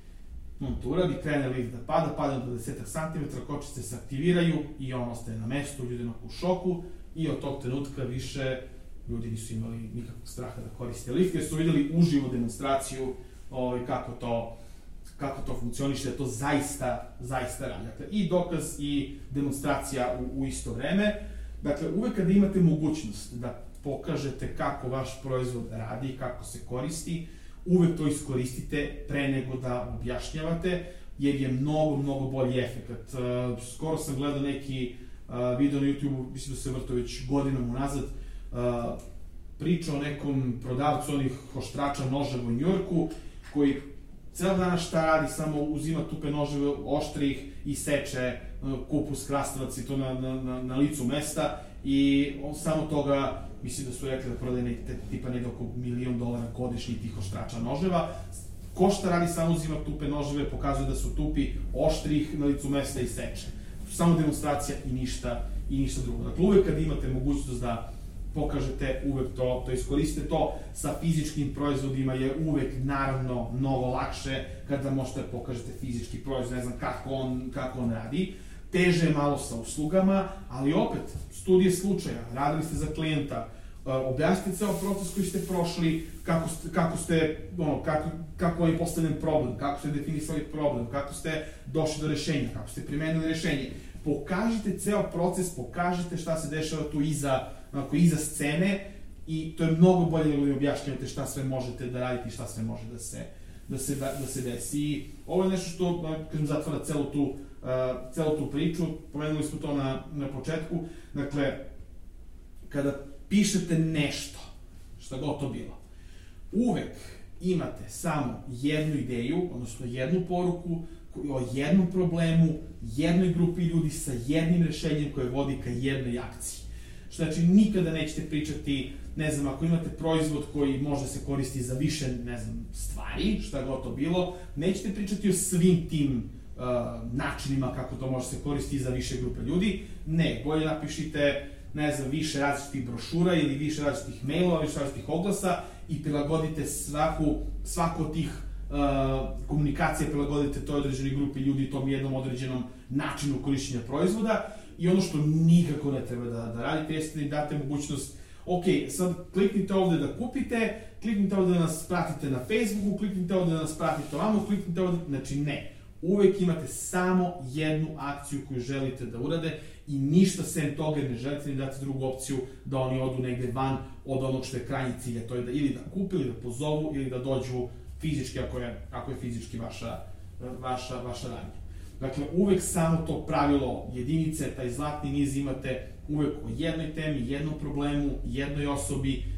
on to uradi, krene lift da pada, pada do desetak santimetra, kočice se aktiviraju i on ostaje na mestu, ljudi onako u šoku i od tog trenutka više ljudi nisu imali nikakvog straha da koriste lift, jer su videli uživo demonstraciju ovaj, kako to kako to funkcioniše, da to zaista, zaista radi. Dakle, i dokaz i demonstracija u, u isto vreme. Dakle, uvek kada imate mogućnost da pokažete kako vaš proizvod radi i kako se koristi, uvek to iskoristite pre nego da objašnjavate, jer je mnogo, mnogo bolji efekat. Uh, skoro sam gledao neki uh, video na YouTube, mislim da se vrto već godinom unazad, uh, priča o nekom prodavcu onih oštrača noževa u Njujorku, koji ceo dana šta radi, samo uzima tupe noževe, oštri ih i seče uh, kupus, krastavac i to na, na, na, na licu mesta i on samo toga, mislim da su rekli da prodaje nek, tipa negde oko milion dolara godišnji tih oštrača noževa. Ko šta radi, samo uzima tupe noževe, pokazuje da su tupi, oštri ih na licu mesta i seče. Samo demonstracija i ništa, i ništa drugo. Dakle, uvek kad imate mogućnost da pokažete, uvek to, to iskoristite. To sa fizičkim proizvodima je uvek, naravno, mnogo lakše kada možete da pokažete fizički proizvod, ne znam kako on, kako on radi. Teže je malo sa uslugama, ali opet, studije slučaja, radili ste za klijenta, objasnite ceo proces koji ste prošli, kako ste, kako ste, ono, kako, kako je postavljen problem, kako ste definisali problem, kako ste došli do rešenja, kako ste primenili rešenje. Pokažite ceo proces, pokažite šta se dešava tu iza, onako, iza scene i to je mnogo bolje nego da objašnjavate šta sve možete da radite i šta sve može da se, da se, da, da se desi. I ovo je nešto što, kažem, zatvara celu tu, uh, celu tu priču, pomenuli smo to na, na početku, dakle, kada pišete nešto, šta god to bilo, uvek imate samo jednu ideju, odnosno jednu poruku, o jednom problemu, jednoj grupi ljudi sa jednim rešenjem koje vodi ka jednoj akciji. Što znači, nikada nećete pričati, ne znam, ako imate proizvod koji može se koristi za više, ne znam, stvari, šta god to bilo, nećete pričati o svim tim uh, načinima kako to može se koristiti za više grupe ljudi. Ne, bolje napišite, ne znam, više različitih brošura ili više različitih mailova, više različitih oglasa i prilagodite svaku, svaku od tih uh, komunikacije, prilagodite toj određenoj grupi ljudi, tom jednom određenom načinu korišćenja proizvoda. I ono što nikako ne treba da, da radite, jeste da date mogućnost, ok, sad kliknite ovde da kupite, kliknite ovde da nas pratite na Facebooku, kliknite ovde da nas pratite ovamo, kliknite ovde, znači ne. Uvek imate samo jednu akciju koju želite da urade i ništa sem toga ne želite ni dati drugu opciju da oni odu negde van od onog što je krajnji cilj, to je da ili da kupe, ili da pozovu, ili da dođu fizički, ako je, ako je fizički vaša, vaša, vaša radnja. Dakle, uvek samo to pravilo jedinice, taj zlatni niz imate uvek o jednoj temi, jednom problemu, jednoj osobi,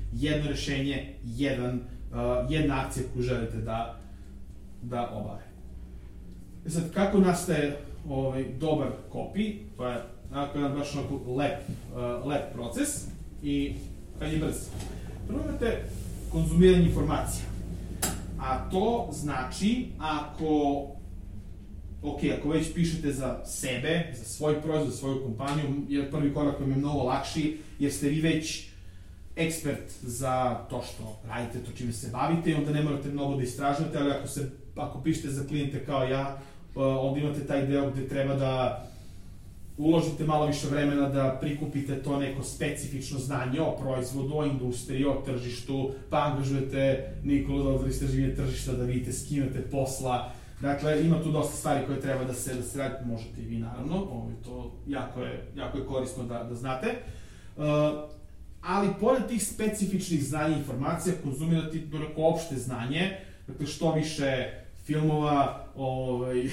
jedno rešenje, jedan, uh, jedna akcija koju želite da, da obave. E sad, kako nastaje ovaj, dobar copy? To je onako jedan baš onako lep, uh, lep proces i kad je brz. Prvo imate konzumiranje informacija. A to znači, ako, ok, ako već pišete za sebe, za svoj proizvod, za svoju kompaniju, jer prvi korak vam je mnogo lakši, jer ste vi već ekspert za to što radite, to čime se bavite, i onda ne morate mnogo da istražujete, ali ako, se, ako pišete za klijente kao ja, onda imate taj deo gde treba da uložite malo više vremena da prikupite to neko specifično znanje o proizvodu, o industriji, o tržištu, pa angažujete Nikolu za istraživanje tržišta da vidite s kim imate posla. Dakle, ima tu dosta stvari koje treba da se, da se radite, možete i vi naravno, ovo, to jako je, jako je korisno da, da znate. Uh, ali pored tih specifičnih znanja i informacija, konzumirati neko opšte znanje, dakle što više filmova, ovaj,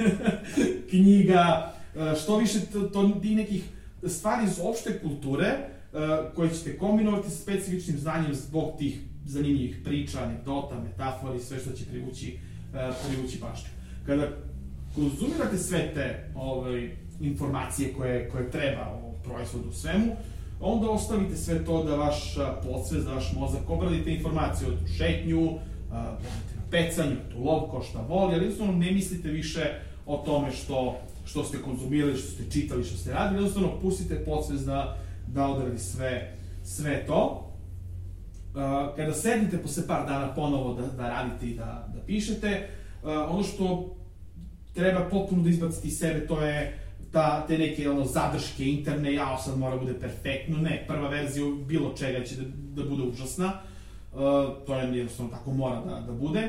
knjiga, što više to, to nekih stvari iz opšte kulture uh, koje ćete kombinovati sa specifičnim znanjem zbog tih zanimljivih priča, anegdota, metafora i sve što će privući, uh, privući pažnju. Kada konzumirate sve te ovaj, informacije koje, koje treba o proizvodu svemu, onda ostavite sve to da vaš podsvest, da vaš mozak obradite informacije o tu šetnju, uh, na pecanju, tu lovko, šta voli, ali jednostavno ne mislite više o tome što što ste konzumirali, što ste čitali, što ste radili, jednostavno pustite podsvest da, da odradi sve, sve to. Uh, kada sednete posle par dana ponovo da, da radite i da, da pišete, uh, ono što treba potpuno da izbacite iz sebe, to je ta, te neke ono, zadrške interne, jao sad mora bude perfektno, ne, prva verzija bilo čega će da, da bude užasna, uh, to je jednostavno tako mora da, da bude,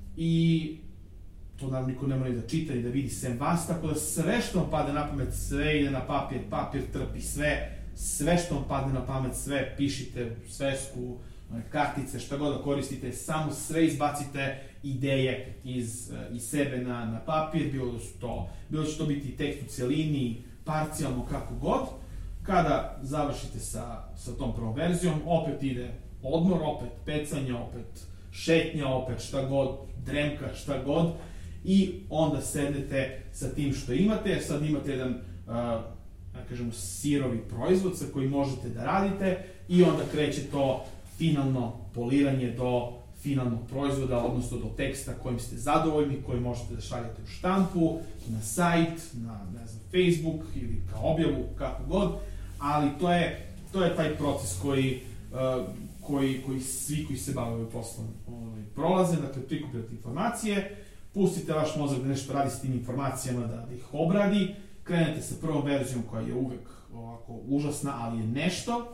i to naravno niko ne mora da čita i da vidi sem vas, tako da sve što vam padne na pamet, sve ide na papir, papir trpi sve, sve što vam padne na pamet, sve pišite u svesku, kartice, šta god da koristite, samo sve izbacite ideje iz, iz sebe na, na papir, bilo da su to, bilo da će to biti tekst u cijelini, parcijalno, kako god. Kada završite sa, sa tom prvom verzijom, opet ide odmor, opet pecanje, opet šetnja, opet šta god, dremka, šta god, i onda sednete sa tim što imate, jer sad imate jedan, uh, da kažemo, sirovi proizvod sa kojim možete da radite, i onda kreće to finalno poliranje do finalnog proizvoda, odnosno do teksta kojim ste zadovoljni, koji možete da šaljete u štampu, na sajt, na, ne znam, Facebook ili kao objavu, kako god, ali to je, to je taj proces koji, uh, koji, koji svi koji se bave poslom ovaj, prolaze, dakle, prikupljate informacije, pustite vaš mozak da nešto radi s tim informacijama, da, da ih obradi, krenete sa prvom verzijom koja je uvek ovako užasna, ali je nešto,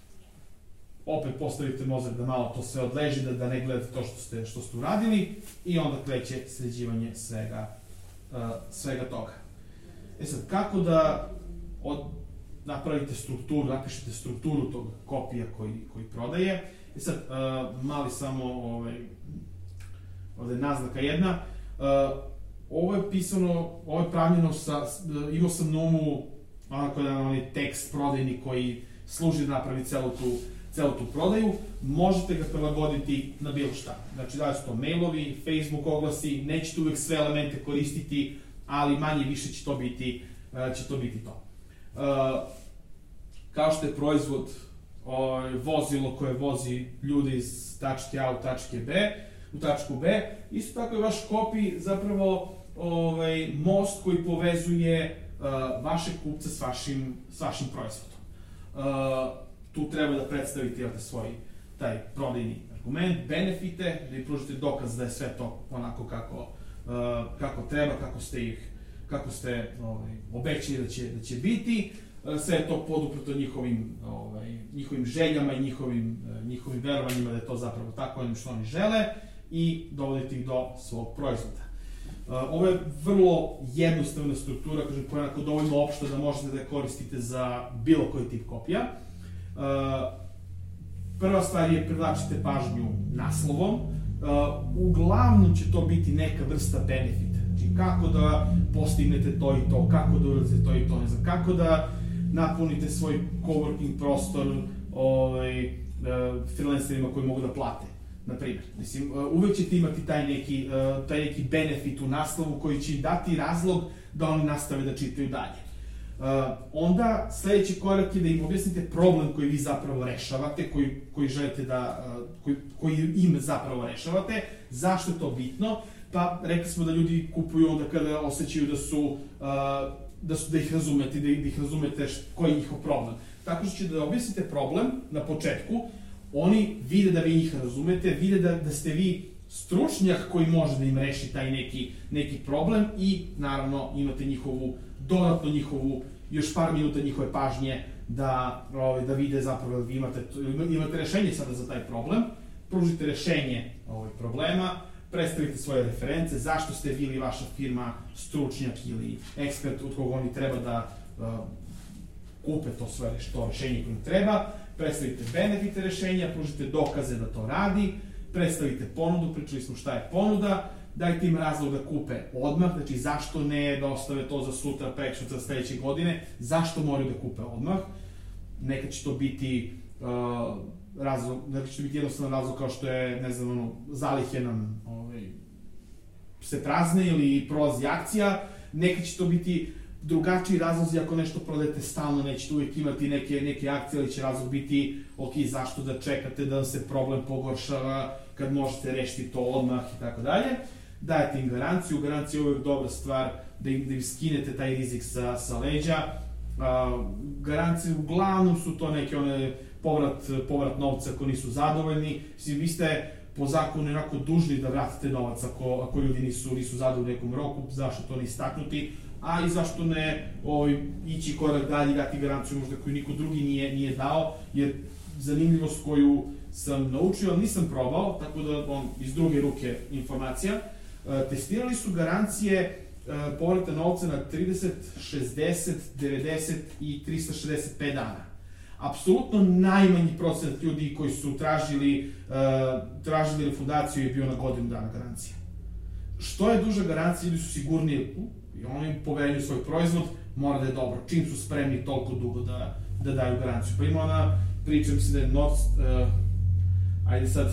opet postavite mozak da malo to sve odleži, da, da ne gledate to što ste, što ste uradili, i onda kreće sređivanje svega, uh, svega toga. E sad, kako da od, napravite strukturu, napišete strukturu tog kopija koji, koji prodaje. E sad, uh, mali samo, ovaj, ovde je naznaka jedna, uh, ovo je pisano, ovo je pravljeno sa, imao sam na umu onako jedan onaj tekst prodajni koji služi da napravi celu tu, celu tu prodaju, možete ga prilagoditi na bilo šta. Znači, da su to mailovi, Facebook oglasi, nećete uvek sve elemente koristiti, ali manje više će to biti, uh, će to biti to. Uh, kao što je proizvod o, vozilo koje vozi ljude iz tačke A u tačke B, u tačku B, isto tako je vaš copy zapravo ovaj, most koji povezuje uh, vaše kupce s vašim, s vašim proizvodom. Uh, tu treba da predstavite jel, svoj taj prodajni argument, benefite, da im pružite dokaz da je sve to onako kako, uh, kako treba, kako ste ih kako ste ovaj, obećali da će, da će biti, sve je to poduprto njihovim, ovaj, njihovim željama i njihovim, njihovim verovanjima da je to zapravo tako onim što oni žele, i dovoditi ih do svog proizvoda. Ovo je vrlo jednostavna struktura, kažem, koja je onako dovoljno opšta da možete da je koristite za bilo koji tip kopija. Prva stvar je privlačite pažnju naslovom. Uglavnom će to biti neka vrsta benefita. Znači, kako da postignete to i to, kako da uradite to i to, ne znam, kako da napunite svoj coworking prostor ovaj, freelancerima koji mogu da plate, na primjer. Mislim, uvek ćete imati taj neki, taj neki benefit u naslovu koji će im dati razlog da oni nastave da čitaju dalje. Onda, sledeći korak je da im objasnite problem koji vi zapravo rešavate, koji, koji želite da, koji, koji im zapravo rešavate, zašto je to bitno. Pa rekli smo da ljudi kupuju onda kada osjećaju da su, da, su, da ih razumete, da ih razumete koji je njihov problem. Tako što ćete da objasnite problem na početku, oni vide da vi njih razumete, vide da, da ste vi stručnjak koji može da im reši taj neki, neki problem i naravno imate njihovu, dodatno njihovu, još par minuta njihove pažnje da, da vide zapravo da vi imate, imate rešenje sada za taj problem, pružite rešenje ovog problema, predstavite svoje reference, zašto ste vi ili vaša firma stručnjak ili ekspert od koga oni treba da uh, kupe to sve to rešenje koje im treba, predstavite benefite rešenja, pružite dokaze da to radi, predstavite ponudu, pričali smo šta je ponuda, dajte im razlog da kupe odmah, znači zašto ne da ostave to za sutra, preksutra, sledeće godine, zašto moraju da kupe odmah, nekad će to biti uh, razlog, nekad će to biti jednostavan razlog kao što je, ne znam, ono, zalihe nam ovaj, se prazne ili prolazi akcija, nekad će to biti drugačiji razlozi ako nešto prodajete stalno, nećete uvijek imati neke, neke akcije, ali će razlog biti, ok, zašto da čekate da se problem pogoršava kad možete rešiti to odmah i tako dalje. Dajete im garanciju, garancija je uvijek dobra stvar da im, da im skinete taj rizik sa, sa leđa. A, garancije uglavnom su to neke one povrat, povrat novca ako nisu zadovoljni. Mislim, vi ste po zakonu onako dužni da vratite novac ako, ako ljudi nisu, nisu zadovoljni u nekom roku, zašto to ne istaknuti, a i zašto ne ovaj, ići korak dalje i dati garanciju možda koju niko drugi nije, nije dao, jer zanimljivost koju sam naučio, ali nisam probao, tako da on iz druge ruke informacija, testirali su garancije povrata novca na trideset, šezdeset, devedeset i trista šezdeset pet dana. Apsolutno najmanji procenat ljudi koji su tražili, tražili refundaciju je bio na godinu dana garancija. Što je duža garancija, ljudi su sigurniji i oni poveruju svoj proizvod, mora da je dobro. Čim su spremni toliko dugo da, da daju garanciju. Pa ima ona priča, mislim da je Nord, uh, ajde sad,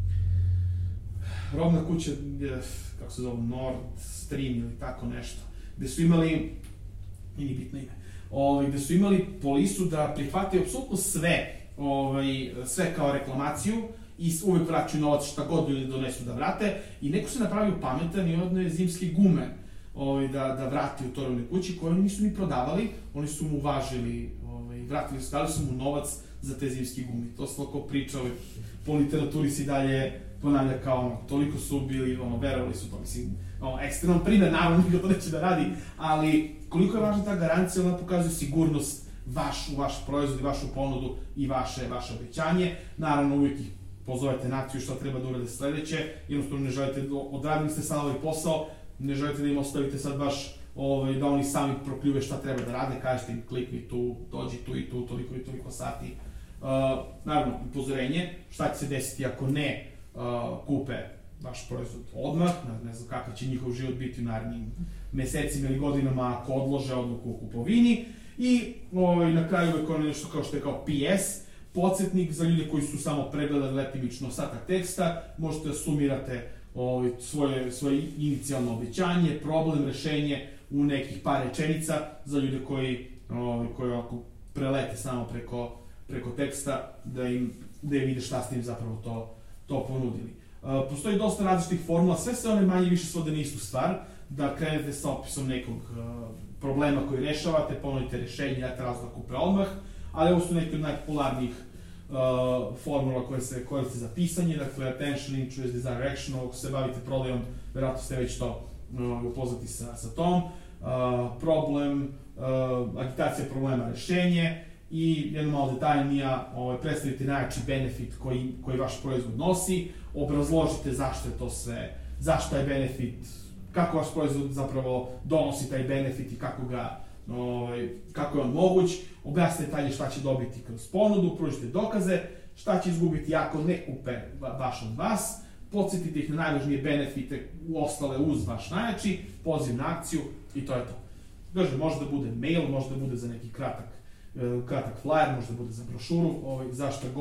robna kuća, kako se zove, Nord Stream ili tako nešto, gde su imali, nije bitno ime, ovaj, gde su imali polisu da prihvataju apsolutno sve, ovaj, sve kao reklamaciju i uvek vraćaju novac šta god ljudi donesu da vrate i neko se napravio pametan i odne zimske gume ovaj, da, da vrati u toj robnoj kući koje oni nisu ni prodavali, oni su mu uvažili, ovaj, vratili su, dali su mu novac za te zimske gume. To se lako priča, ovaj, po literaturi se dalje ponavlja kao ono, toliko su bili, ono, verovali su to, mislim, ono, ekstreman primjer, naravno, niko to neće da radi, ali koliko je važna ta garancija, ona pokazuje sigurnost vaš, u vaš proizvod i vašu ponudu i vaše, vaše obećanje. Naravno, uvijek ih pozovete naciju šta treba da urade sledeće, jednostavno ne želite, odradili ste sad ovaj posao, ne želite da im ostavite sad baš ovaj, da oni sami prokljube šta treba da rade, kažete im klikni tu, dođi tu i tu, toliko i toliko sati. Uh, naravno, upozorenje, šta će se desiti ako ne uh, kupe vaš proizvod odmah, ne znam kakav će njihov život biti u narednim mesecima ili godinama ako odlože odluku u kupovini. I ovaj, na kraju uvek ono nešto kao što je kao P S, podsjetnik za ljude koji su samo pregledali letimično ostatak teksta, možete da sumirate ovaj, svoje, svoje inicijalno obećanje, problem, rešenje u nekih par rečenica za ljude koji, ovaj, koji ovako prelete samo preko, preko teksta da im, da im vide šta ste im zapravo to, to ponudili. Uh, postoji dosta različitih formula, sve se one manje više svode na istu stvar, da krenete sa opisom nekog uh, problema koji rešavate, ponudite rešenje, date razlog da kupe odmah, ali ovo su neke od najpopularnijih uh, formula koje se koriste za pisanje, dakle attention, interest, desire, action, ako se bavite prodajom, verovatno ste već to uh, upoznati sa, sa tom, uh, problem, uh, agitacija problema, rešenje i jedno malo detaljnija, ovaj, predstavite najjači benefit koji, koji vaš proizvod nosi, obrazložite zašto je to sve, zašto je benefit, kako vaš proizvod zapravo donosi taj benefit i kako ga, ovaj, kako je on moguć, objasnite detalje šta će dobiti kroz ponudu, pružite dokaze, šta će izgubiti ako ne kupe baš od vas, podsjetite ih na najvažnije benefite u ostale uz vaš najjači, poziv na akciju i to je to. Kažem, može da bude mail, može da bude za neki kratak, kratak flyer, može da bude za brošuru, ovaj, zašto god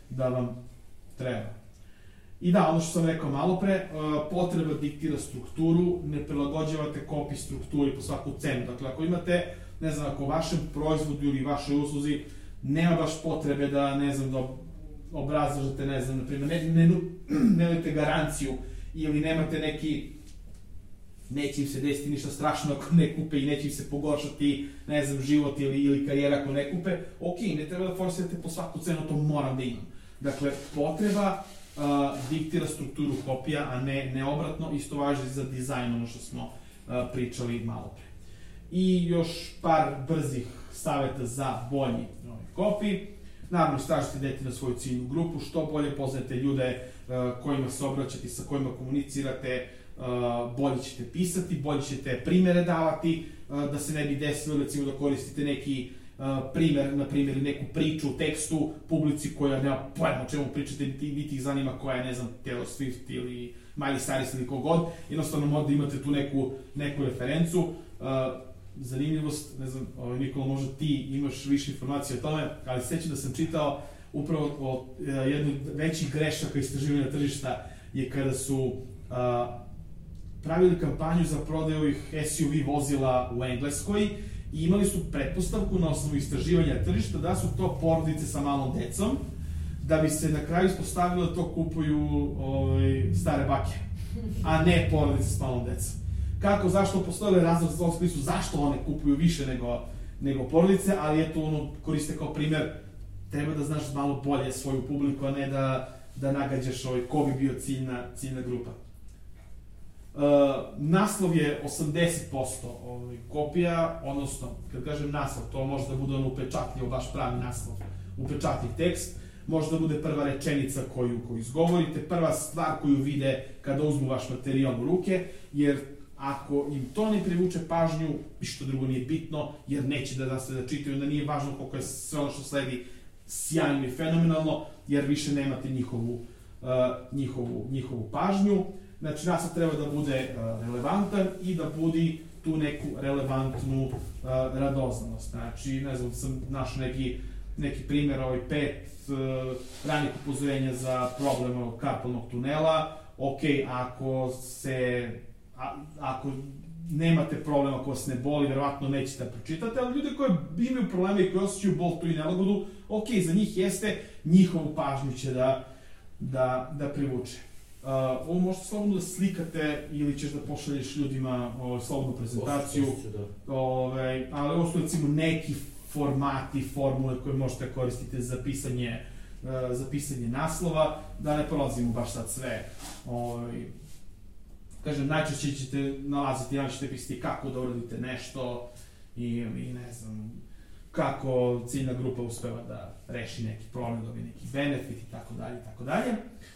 da vam treba. I da, ono što sam rekao malo pre, potreba diktira strukturu, ne prilagođavate kopij strukturi po svaku cenu. Dakle, ako imate, ne znam, ako u vašem proizvodu ili vašoj usluzi nema baš potrebe da, ne znam, da obrazlažete, ne znam, na primjer, ne, ne, nemate garanciju ili nemate neki, neće im se desiti ništa strašno ako ne kupe i neće im se pogoršati, ne znam, život ili, ili karijera ako ne kupe, ok, ne treba da forsirate po svaku cenu, to moram da imam. Dakle, potreba uh, diktira strukturu kopija, a ne, ne obratno, isto važi za dizajn, ono što smo uh, pričali malo pre. I još par brzih saveta za bolji kopij. Naravno, istražite dete na svoju ciljnu grupu, što bolje poznajete ljude uh, kojima se obraćate, sa kojima komunicirate, uh, bolje ćete pisati, bolje ćete primere davati, uh, da se ne bi desilo, recimo, da koristite neki uh, primer, na primjer, neku priču u tekstu, publici koja nema pojma o čemu pričate, niti ih zanima koja je, ne znam, Taylor Swift ili Miley Cyrus ili kogod, jednostavno možda imate tu neku, neku referencu. Uh, zanimljivost, ne znam, ovaj, Nikola, možda ti imaš više informacije o tome, ali sećam da sam čitao upravo o e, jednoj većih grešaka istraživanja tržišta je kada su a, pravili kampanju za prodaju ovih S U V vozila u Engleskoj i imali su pretpostavku na osnovu istraživanja tržišta da su to porodice sa malom decom, da bi se na kraju ispostavilo da to kupuju ovaj, stare bake, a ne porodice s malom decom. Kako, zašto, postoje razlog za ovo smislu, zašto one kupuju više nego, nego porodice, ali eto, ono, koriste kao primer, treba da znaš malo bolje svoju publiku, a ne da, da nagađaš ovaj, ko bi bio ciljna, ciljna grupa. Uh, naslov je osamdeset posto ovaj, kopija, odnosno, kad kažem naslov, to može da bude ono upečatljivo, baš pravi naslov, upečatljiv tekst, može da bude prva rečenica koju, koju izgovorite, prva stvar koju vide kada uzmu vaš materijal u ruke, jer ako im to ne privuče pažnju, ništa drugo nije bitno, jer neće da nastaje da čitaju, onda nije važno koliko je sve ono što sledi sjajno i fenomenalno, jer više nemate njihovu, uh, njihovu, njihovu pažnju. Znači, naslov treba da bude uh, relevantan i da budi tu neku relevantnu uh, radoznalost. Znači, ne znam, sam našao neki, neki primjer, ovaj pet uh, ranih upozorenja za problem karpalnog tunela. Ok, ako se A, ako nemate problem, ako vas ne boli, verovatno nećete da pročitate, ali ljudi koji imaju probleme i koji osjećaju bol tu i nelagodu, ok, za njih jeste, njihovu pažnju će da, da, da privuče. Uh, ovo možete slobodno da slikate ili ćeš da pošalješ ljudima o, slobodnu prezentaciju, ove, ali ovo su recimo neki formati, formule koje možete koristiti za pisanje, uh, za pisanje naslova, da ne prolazimo baš sad sve. Ove, Kažem, najčešće ćete nalaziti, ja ćete pisati kako da uradite nešto i, i ne znam, kako ciljna grupa uspeva da reši neki problem, dobije neki benefit i tako dalje, i tako dalje.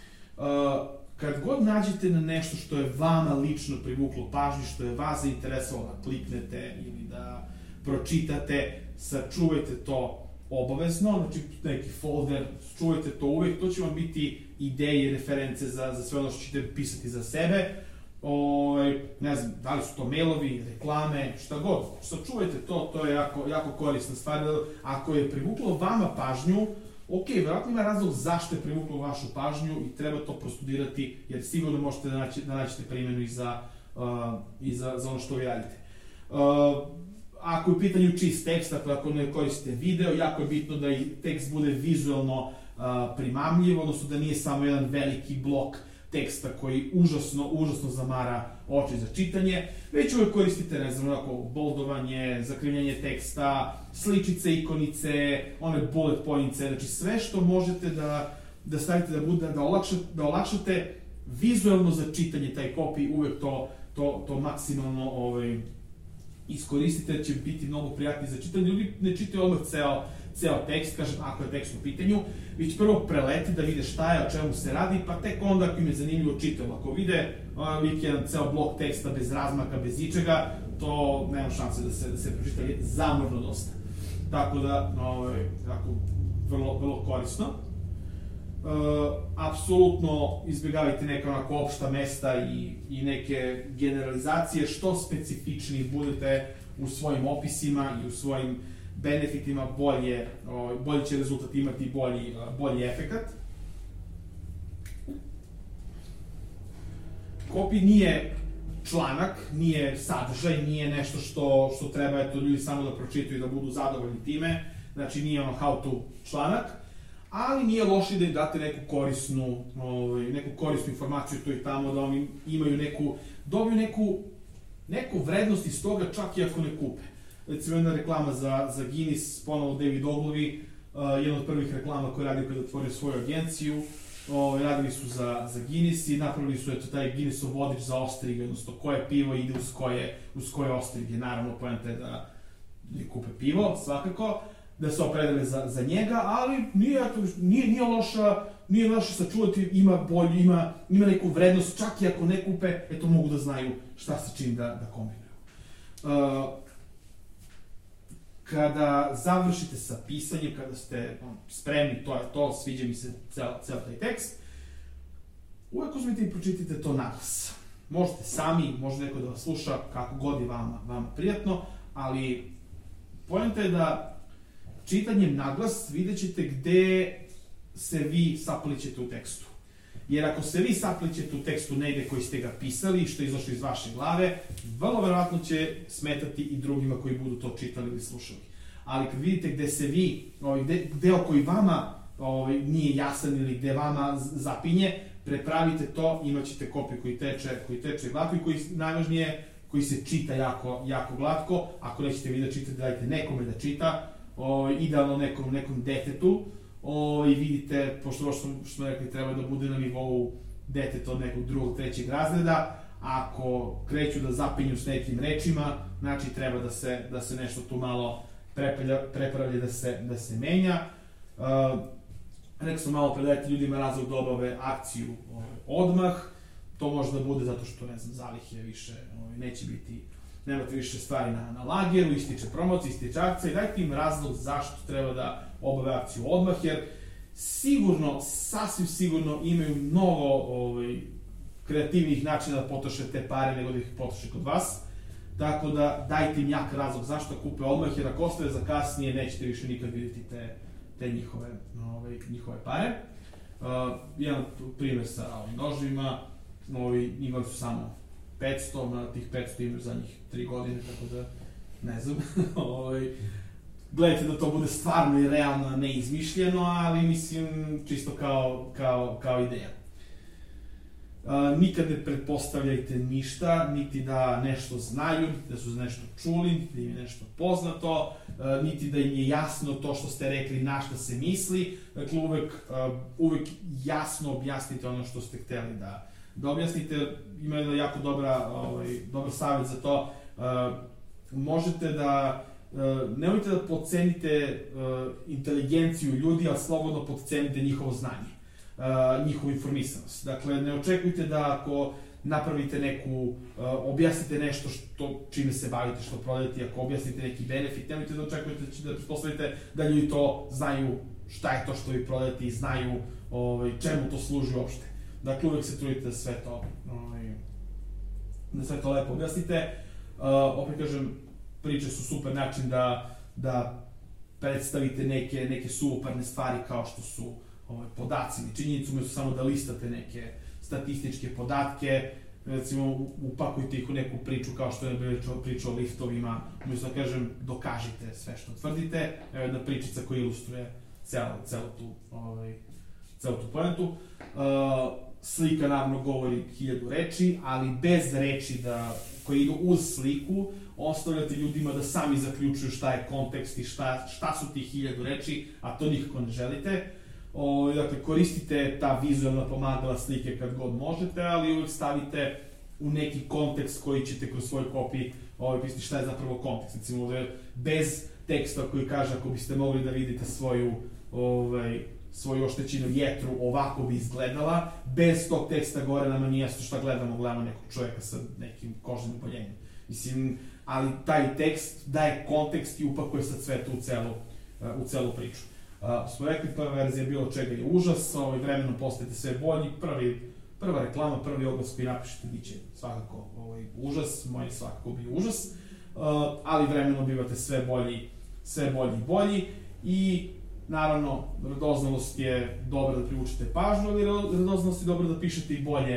Kad god nađete na nešto što je vama lično privuklo pažnju, što je vas zainteresovalo da kliknete ili da pročitate, sačuvajte to obavezno, znači neki folder, čuvajte to uvek, to će vam biti ideje i reference za, za sve ono što ćete pisati za sebe. O, ne znam, da li su to mailovi, reklame, šta god, sačuvajte to, to je jako, jako korisna stvar. Ako je privuklo vama pažnju, ok, vjerojatno ima razlog zašto je privuklo vašu pažnju i treba to prostudirati, jer sigurno možete da, naći, da naćete primjenu i za, uh, i za, za ono što vi radite. Uh, ako je u pitanju čist tekst, dakle ako ne koristite video, jako je bitno da i tekst bude vizualno uh, primamljiv, odnosno da nije samo jedan veliki blok teksta koji užasno, užasno zamara oči za čitanje, već uvek koristite, ne znam, onako, boldovanje, zakrivljanje teksta, sličice, ikonice, one bullet pointice, znači sve što možete da, da stavite da bude, da olakšate, da olakšate vizualno za čitanje taj kopij, uvek to, to, to maksimalno ovaj, iskoristite, će biti mnogo prijatniji za čitanje. Ljudi ne čitaju odmah ceo, ceo tekst, kažem, ako je tekst u pitanju, već prvo preleti da vide šta je, o čemu se radi, pa tek onda ako im je zanimljivo čitaju. Ako vide lik jedan ceo blok teksta bez razmaka, bez ičega, to nema šanse da se, da se pročita, je zamorno dosta. Tako da, ovaj, tako, vrlo, vrlo korisno. Uh, apsolutno izbjegavajte neka onako opšta mesta i, i neke generalizacije, što specifični budete u svojim opisima i u svojim benefitima, bolje, bolji će rezultat imati, bolji, bolji efekat. Copy nije članak, nije sadržaj, nije nešto što, što treba eto, ljudi samo da pročitaju i da budu zadovoljni time, znači nije ono how to članak, ali nije loše da im date neku korisnu, ovaj, neku korisnu informaciju tu i tamo, da oni imaju neku, dobiju neku, neku vrednost iz toga čak i ako ne kupe. Recimo jedna reklama za, za Guinness, ponovo David Ogilvy, uh, jedna od prvih reklama koje radio kada otvorio svoju agenciju, uh, radili su za, za Guinness i napravili su eto, taj Guinnessov vodič za ostrige, odnosno koje pivo ide uz koje, uz koje ostrige. Naravno, poenta je da ne kupe pivo, svakako, da se opredele za, za njega, ali nije, nije, nije loša, nije loše sačuvati, ima bolju, ima, ima neku vrednost, čak i ako ne kupe, eto mogu da znaju šta se čini da, da kombinuju. Uh, kada završite sa pisanjem, kada ste on, spremni, to je to, sviđa mi se cel, cel taj tekst, uvek uzmite i pročitajte to naglas. Možete sami, može neko da vas sluša, kako god je vama, vama prijatno, ali poenta je da čitanjem naglas vidjet ćete gde se vi saplićete u tekstu. Jer ako se vi saplićete u tekstu negde koji ste ga pisali i što je izašlo iz vaše glave, vrlo verovatno će smetati i drugima koji budu to čitali ili slušali. Ali kad vidite gde se vi, ovaj, gde, deo koji vama ovaj, nije jasan ili gde vama zapinje, prepravite to, imat ćete kopiju koji teče, koji teče glatko i koji, najvažnije, koji se čita jako, jako glatko. Ako nećete vi da čitate, dajte nekome da čita, o, idealno nekom, nekom detetu, o, i vidite, pošto što, što smo rekli, treba da bude na nivou deteta od nekog drugog, trećeg razreda, ako kreću da zapinju s nekim rečima, znači treba da se, da se nešto tu malo prepravlja, da se, da se menja. Uh, rekao sam malo pre, dajte ljudima razlog da obave akciju o, odmah, to može da bude zato što, ne znam, zalihe više, o, neće biti, nemate više stvari na, na lageru, ističe promocija, ističe akcija, dajte im razlog zašto treba da obave akciju odmah, jer sigurno, sasvim sigurno imaju mnogo ovaj, kreativnih načina da potroše te pare nego da ih potroše kod vas. Tako da dajte im jak razlog zašto kupe odmah, jer ako ostave za kasnije nećete više nikad vidjeti te, te njihove, ovaj, njihove pare. Uh, jedan primjer sa ovim nožima, ovi, imali su samo petsto, na tih petsto imaju za njih tri godine, tako da ne znam. ovaj, Gledajte da to bude stvarno i realno, ne izmišljeno, ali mislim čisto kao, kao, kao ideja. Uh, nikad ne pretpostavljajte ništa, niti da nešto znaju, niti da su nešto čuli, niti da im je nešto poznato, uh, niti da im je jasno to što ste rekli na šta se misli. Dakle, uvek, uh, uvek jasno objasnite ono što ste hteli da, da objasnite. Ima jedna jako dobra, ovaj, dobar savjet za to. Uh, možete da, uh, nemojte da podcenite uh, inteligenciju ljudi, ali slobodno podcenite njihovo znanje. Uh, njihovu informisanost. Dakle, ne očekujte da ako napravite neku, uh, objasnite nešto što, čime se bavite, što prodajete, ako objasnite neki benefit, nemojte da očekujete da, će, da pretpostavite da ljudi to znaju šta je to što vi prodajete i znaju ovaj, čemu to služi uopšte. Dakle, uvek se trudite da sve to, ovaj, da sve to lepo objasnite. Uh, opet kažem, priče su super način da, da predstavite neke, neke suvoparne stvari kao što su ovaj, podaci ili činjenicu, umjesto samo da listate neke statističke podatke, recimo upakujte ih u neku priču kao što je bila priča o liftovima, umjesto da kažem dokažite sve što tvrdite, evo jedna pričica koja ilustruje celu, celu tu, ovaj, celu tu pojentu. Uh, slika naravno govori hiljadu reči, ali bez reči da, koje idu uz sliku, ostavljate ljudima da sami zaključuju šta je kontekst i šta, šta su ti hiljadu reči, a to nikako ne želite. O, dakle, koristite ta vizualna pomagala slike kad god možete, ali uvijek stavite u neki kontekst koji ćete kroz svoj kopij ovaj, pisati šta je zapravo kontekst. Recimo, ovdje, bez teksta koji kaže ako biste mogli da vidite svoju, ovaj, svoju oštećenu jetru, ovako bi izgledala, bez tog teksta gore nama nije jasno šta gledamo, gledamo nekog čovjeka sa nekim kožnim oboljenjem. Mislim, ali taj tekst daje kontekst i upakuje sad sve to u celu, u celu priču. Uh, smo rekli, prva verzija bilo čega je užas, ovaj, vremenom postajete sve bolji, prvi, prva reklama, prvi oglas koji napišete bit će svakako ovaj, užas, moj svakako bi užas, uh, ali vremenom bivate sve bolji, sve bolji i bolji i naravno radoznalost je dobra da privučete pažnju, ali radoznalost je dobra da pišete i bolje,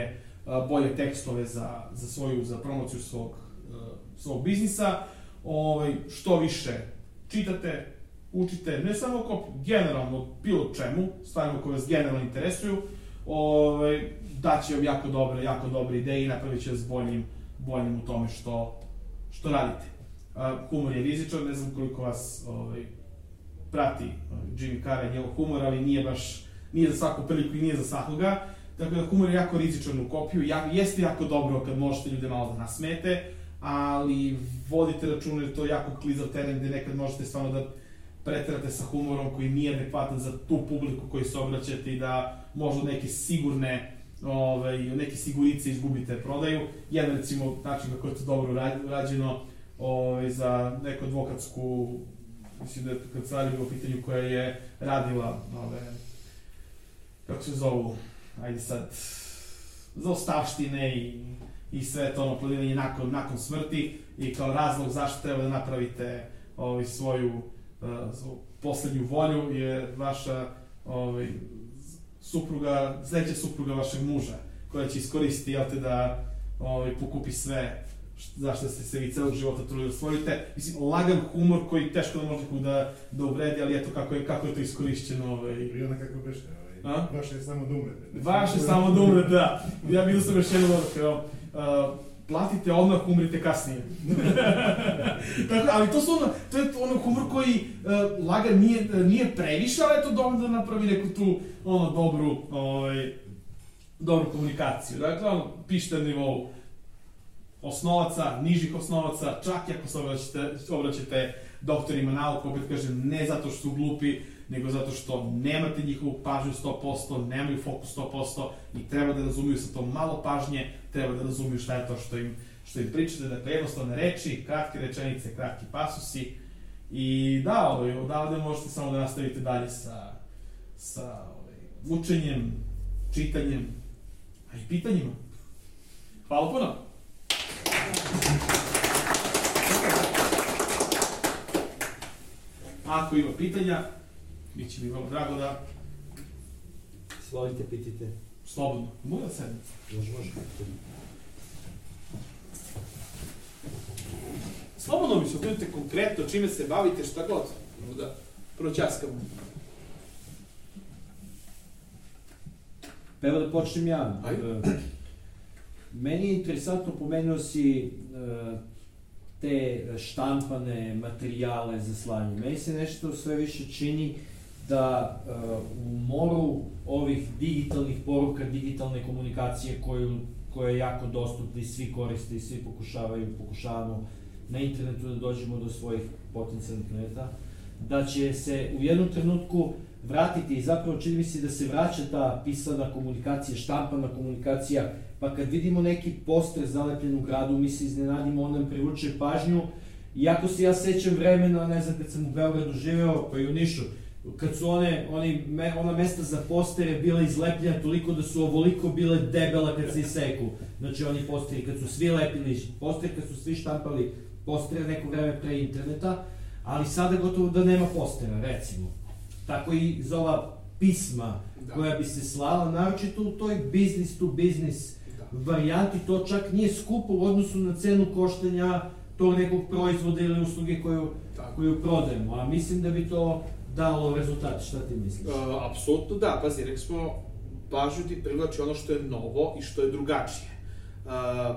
bolje tekstove za, za svoju, za promociju svog, svog biznisa. Ovaj, što više čitate, učite, ne samo o kopiju, generalno bilo čemu, stvarima koje vas generalno interesuju, ovaj, daće vam jako dobre, jako dobre ideje i napravit će vas boljim, boljim u tome što, što radite. Uh, humor je rizičan, ne znam koliko vas ovaj, prati uh, Jimmy Carr i njegov humor, ali nije baš, nije za svaku priliku i nije za svakoga. Tako da humor je jako rizičan u kopiju, ja, jeste jako dobro kad možete ljude malo da nasmete, ali vodite računa jer to je jako klizav teren gde nekad možete stvarno da preterate sa humorom koji nije adekvatan za tu publiku koju se obraćate i da možda neke sigurne, ovaj, neke sigurice izgubite prodaju. Jedan recimo način kako je to dobro urađeno ovaj, za neku advokatsku, mislim da je kancelarija bila u pitanju koja je radila, ove, kako se zovu, ajde sad, za ostavštine i, i sve to ono planiranje nakon, nakon smrti i kao razlog zašto treba da napravite ovaj, svoju uh, poslednju volju je vaša ovaj, supruga, sledeća supruga vašeg muža koja će iskoristiti, jel te, da ovaj, pokupi sve zašto ste se vi celog života trudili da stvorite. Mislim, lagan humor koji teško da može da, da uvredi, ali eto kako je, kako je to iskorišćeno. Ovaj. I onda kako beše, ovaj, vaše je samo da umrete. Vaše je samo da umrete, da. Ja vidio sam još jedno dobro, kao, uh, platite odmah, umrite kasnije. Tako, ali to, su ono, to je ono humor koji uh, lagan nije, nije previše, ali je to dovoljno da napravi neku tu ono, dobru, ovaj, dobru komunikaciju. Dakle, ono, pišite na nivou osnovaca, nižih osnovaca, čak i ako se obraćate, obraćate doktorima nauka, opet kažem, ne zato što su glupi, nego zato što nemate njihovu pažnju sto posto, nemaju fokus sto posto i treba da razumiju sa to malo pažnje, treba da razumiju šta je to što im, što im pričate, dakle jednostavne reči, kratke rečenice, kratki pasusi i da, ovaj, odavde možete samo da nastavite dalje sa, sa ovaj, učenjem, čitanjem, a i pitanjima. Hvala puno! Ako ima pitanja, mi će mi vrlo drago da... Svolite, pitajte. Slobodno. Mogu da sedem? Može, može. Slobodno mi se odredite konkretno čime se bavite, šta god. Mogu da proćaskamo. Pa evo da počnem ja. Ajde. Meni je interesantno, pomenuo si uh, te štampane materijale za slanje. Meni se nešto sve više čini da uh, u moru ovih digitalnih poruka, digitalne komunikacije koju, koja je jako dostupna i svi koriste i svi pokušavaju, pokušavamo na internetu da dođemo do svojih potencijalnih klijenta, da će se u jednom trenutku vratiti i zapravo čini mi se da se vraća ta pisana komunikacija, štampana komunikacija, pa kad vidimo neki poster zalepljen u gradu, mi se iznenadimo, on nam privuče pažnju. Iako se ja sećam vremena, ne znam, kad sam u Beogradu živeo, pa i u Nišu, kad su one, oni, me, ona mesta za postere bila izlepljena toliko da su ovoliko bile debela kad se iseku. Znači oni posteri, kad su svi lepili poster, kad su svi štampali postere neko vreme pre interneta, ali sada gotovo da nema postera, recimo. Tako i za ova pisma da. Koja bi se slala, naročito u toj business to business da. Varijanti, to čak nije skupo u odnosu na cenu koštanja tog nekog proizvoda ili usluge koju, koju prodajemo, a mislim da bi to dalo rezultate. Šta ti misliš? Uh, apsolutno da, pazi, rekli smo, pažnju ti privlači ono što je novo i što je drugačije. Uh,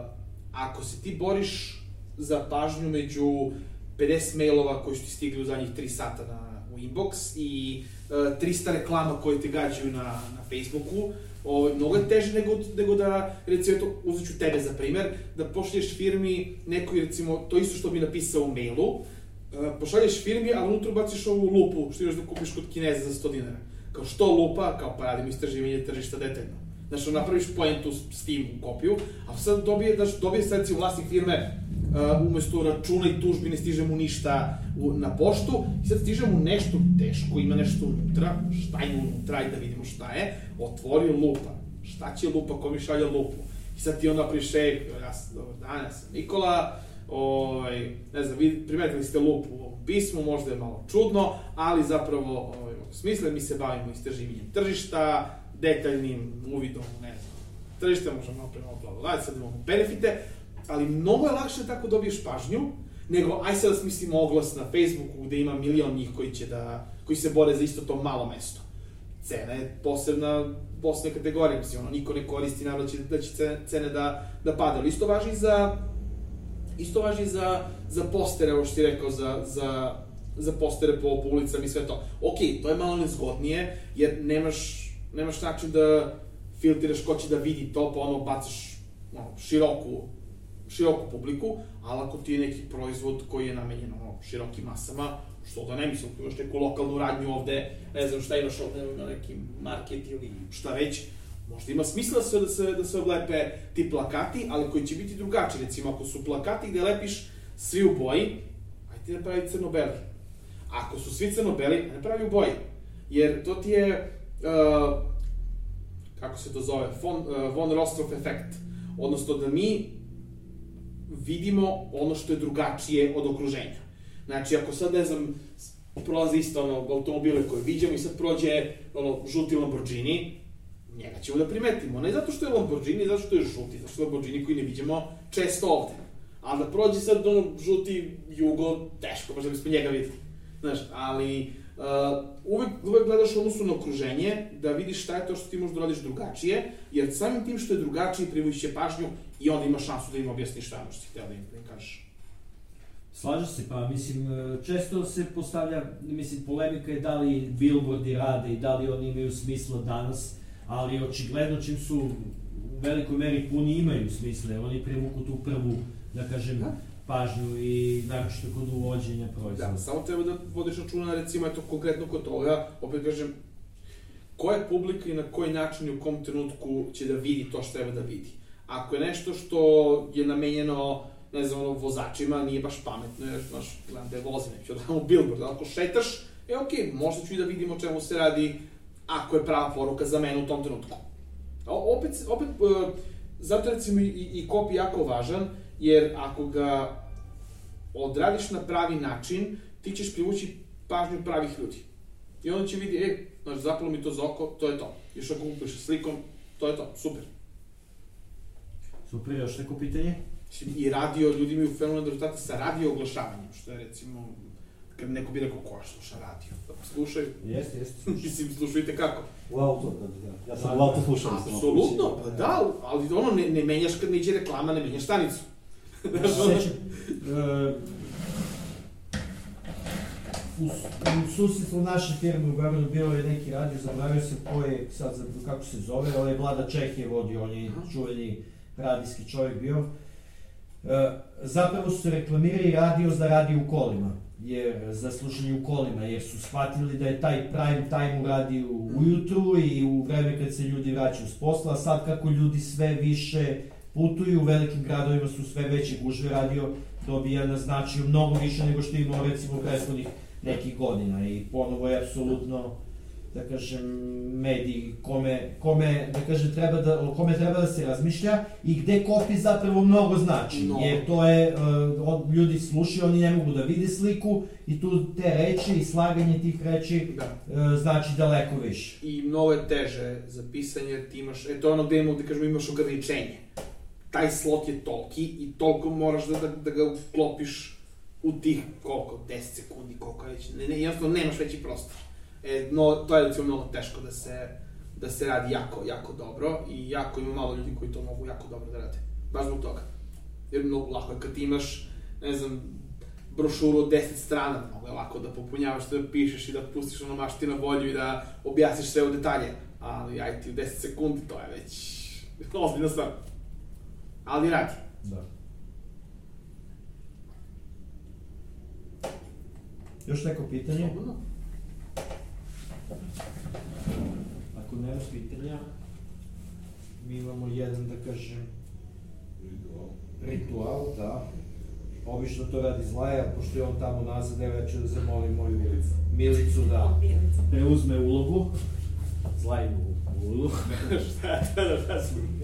ako se ti boriš za pažnju među pedeset mailova koji su ti stigli u zadnjih tri sata na, u inbox i uh, trista reklama koje te gađaju na, na Facebooku, o, mnogo je teže nego, nego da, recimo, to, uzet ću tebe za primer, da pošalješ firmi nekoj, recimo, to isto što bi napisao u mailu, uh, pošalješ firmi, ali unutra baciš ovu lupu, što imaš da kupiš kod Kineza za sto dinara. Kao što lupa, kao pa radimo istraživanje tržišta detaljno. Znači, napraviš pojentu s tim u kopiju, a sad dobije, znači, dobije sad, recimo, vlasnik firme, Uh, umesto računa i tužbi ne stiže mu ništa u, na poštu i sad stiže mu nešto teško, ima nešto unutra, šta ima unutra i da vidimo šta je, otvori lupa, šta će lupa, ko mi šalja lupu i sad ti onda priše, ja sam, dobar dan, ja sam Nikola, ovaj, ne znam, vi primetili ste lupu u ovom pismu, možda je malo čudno, ali zapravo, ovaj, u smisle mi se bavimo istraživanjem tržišta, detaljnim uvidom, ne znam, tržište, možda malo pre malo plavo, ajde sad imamo benefite, ali mnogo je lakše da tako dobiješ pažnju, nego aj sad da smislimo oglas na Facebooku gde ima milion njih koji će da, koji se bore za isto to malo mesto. Cena je posebna, posebna kategorija, mislim, ono, niko ne koristi, naravno da će, da će cene da, da pada, ali isto važi za, isto važi za, za postere, ovo što ti rekao, za, za, za postere po, po ulicama i sve to. Okej, to je malo nezgodnije, jer nemaš, nemaš način da filtriraš ko će da vidi to, pa ono bacaš ono, široku, široku publiku, ali ako ti je neki proizvod koji je namenjen ono, širokim masama, što da ne mislim, ako imaš neku lokalnu radnju ovde, ne znam šta imaš ovde na neki market ili šta već, možda ima smisla sve da se, da se oblepe ti plakati, ali koji će biti drugačiji. Recimo, ako su plakati gde lepiš svi u boji, ajde ne pravi crno-beli. Ako su svi crno-beli, ne pravi u boji. Jer to ti je, uh, kako se to zove, von, uh, von Rostoff efekt. Odnosno da mi vidimo ono što je drugačije od okruženja. Znači, ako sad, ne znam, prolaze isto ono, automobile koje viđamo i sad prođe ono, žuti Lamborghini, njega ćemo da primetimo. Ne zato što je Lamborghini, zato što je žuti, zato što je Lamborghini koji ne viđamo često ovde. Ali da prođe sad ono, žuti Jugo, teško, možda bismo njega videli. Znaš, ali uh, uvek, uvek gledaš odnosu na okruženje, da vidiš šta je to što ti možda radiš drugačije, jer samim tim što je drugačije privući će pažnju i onda ima šansu da im objasniš šta što ti htio da im, da im kažeš. Slažem se, pa mislim, često se postavlja, mislim, polemika je da li billboardi rade i da li oni imaju smisla danas, ali očigledno čim su u velikoj meri puni imaju smisla, oni privuku tu prvu, da kažem, da. pažnju i naročito kod uvođenja proizvoda. Da, samo treba da vodiš računa, recimo, eto, konkretno kod toga, opet kažem, koja je publika i na koji način i u kom trenutku će da vidi to što treba da vidi. Ako je nešto što je namenjeno, ne znam, ono, vozačima, nije baš pametno, jer, znaš, gledam da je vozi, neću da damo billboard, ali ako šetaš, e, okej, okay, možda ću i da vidim o čemu se radi, ako je prava poruka za mene u tom trenutku. Opet, opet, uh, zato recimo i, i copy jako važan, jer ako ga odradiš na pravi način, ti ćeš privući pažnju pravih ljudi. I onda će vidi, e, znaš, zapalo mi to za oko, to je to. Još ako upiš slikom, to je to, super. Super, još neko pitanje? I radio, ljudi imaju fenomenalne rezultate sa radio oglašavanjem, što je recimo, kad neko bi rekao, ko sluša radio? Da poslušaju? Jeste, jeste. Mislim, slušajte kako? U auto, da, ja sam u auto slušao. Apsolutno, pa da, ali ono, ne, ne menjaš kad ne iđe reklama, ne menjaš stanicu. Sećam, u, u susjedstvu naše firme u Beogradu bilo je neki radio, zaboravio se ko je, sad kako se zove, ali je Vlada Čeh je vodio, on je čuveni radijski čovjek bio. Zapravo su reklamirali radio za radio u kolima, jer, za slušanje u kolima, jer su shvatili da je taj prime time u radiju ujutru i u vreme kad se ljudi vraćaju s posla, a sad kako ljudi sve više putuju, u velikim gradovima su sve veće gužve, radio dobija na značaju mnogo više nego što imao recimo prethodnih nekih godina i ponovo je apsolutno, da kažem, medij kome, kome, da kažem, treba da, o kome treba da se razmišlja i gde copy zapravo mnogo znači, no. Jer to je, uh, ljudi slušaju, oni ne mogu da vide sliku i tu te reči i slaganje tih reči da. uh, znači daleko više. I mnogo je teže za pisanje, jer ti imaš, eto ono gde imamo, da kažemo, imaš ograničenje. Taj slot je toliki i toliko moraš da, da, da ga uklopiš u tih, koliko, deset sekundi, koliko već, ne, ne, jednostavno nemaš veći prostor. E, no, to je recimo mnogo teško da se, da se radi jako, jako dobro i jako ima malo ljudi koji to mogu jako dobro da rade. Baš zbog toga. Jer mnogo lako je kad ti imaš, ne znam, brošuru od deset strana, mnogo je lako da popunjavaš, da pišeš i da pustiš ono mašti na volju i da objasniš sve u detalje. Ali aj ti u deset sekundi, to je već ozbiljna stvar. Ali radi. Da. Još neko pitanje? Slobodno. Ako nemaš pitanja, mi imamo jedan, da kažem, ritual, ritual, da. Obično to radi Zlaja, pošto je on tamo nazad, evo ja ću da zamolim moju Milicu da preuzme ulogu. Zlajnu ulogu. Šta je to da razum?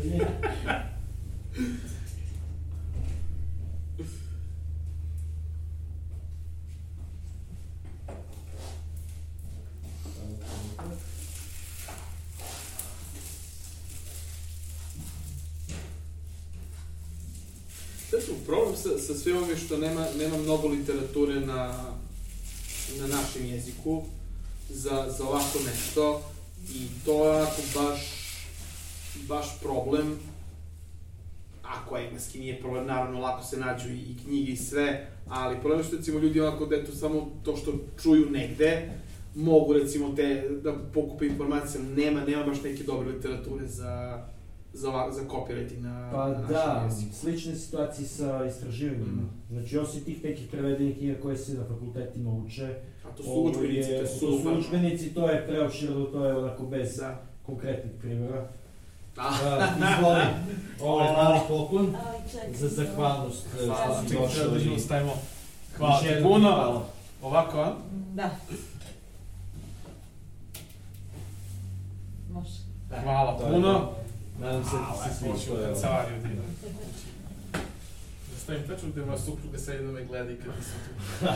recimo, problem sa, sa sve ovim je što nema, nema mnogo literature na, na našem jeziku za, za ovako nešto i to je onako baš, baš problem. Ako engleski nije problem, naravno lako se nađu i, i knjige i sve, ali problem je što recimo ljudi onako da eto samo to što čuju negde, mogu recimo te da pokupe informacije, nema, nema baš neke dobre literature za, za, za copywriting na, Pa na našem da, jeziku. slične situacije sa istraživanjima. Znači, osim tih nekih prevedenih knjiga koje se na fakultetima uče, A to su ovo udžbenici, je- to to su su super. udžbenici, to je preopširno, to je onako bez Da. konkretnih primjera. A, Uh, izvoli, ovo je mali poklon Ali čekaj, za zahvalnost uh, Hvala, što si čekaj, došao da i... nju stavimo. Hvala još ti jednom puno. hvala. Ovako, a? Da. Može. Hvala To je puno. to. Nadam se da ti se Hoću sviđa. u to je ovo. kancelariju da idem. Da stavim tačno gde moja supruga sedi da me gleda i kad nisam tu.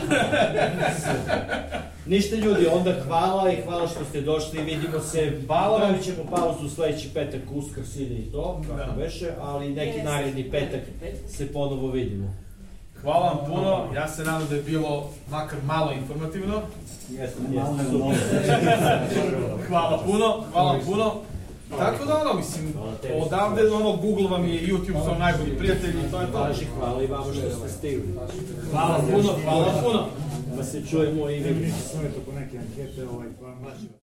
Ništa ljudi, onda hvala i hvala što ste došli, vidimo se, Hvala. pravit ćemo pauzu sledeći petak, Uskrs ide i to, kako Da. beše, ali neki Jeste. naredni petak se ponovo vidimo. Hvala vam puno, ja se nadam da je bilo makar malo informativno. Jeste, Malo jeste, nego super. Hvala puno, hvala vam puno. Tako da ono, mislim, Hvala tebi. odavde ono, Google vam je, YouTube su vam najbolji prijatelji i to je to. Važi, hvala i vama što ste stigli. Hvala puno, hvala puno. Pa se čujemo i vidimo. Sve to po neke ankete, ovaj, pa mlađe.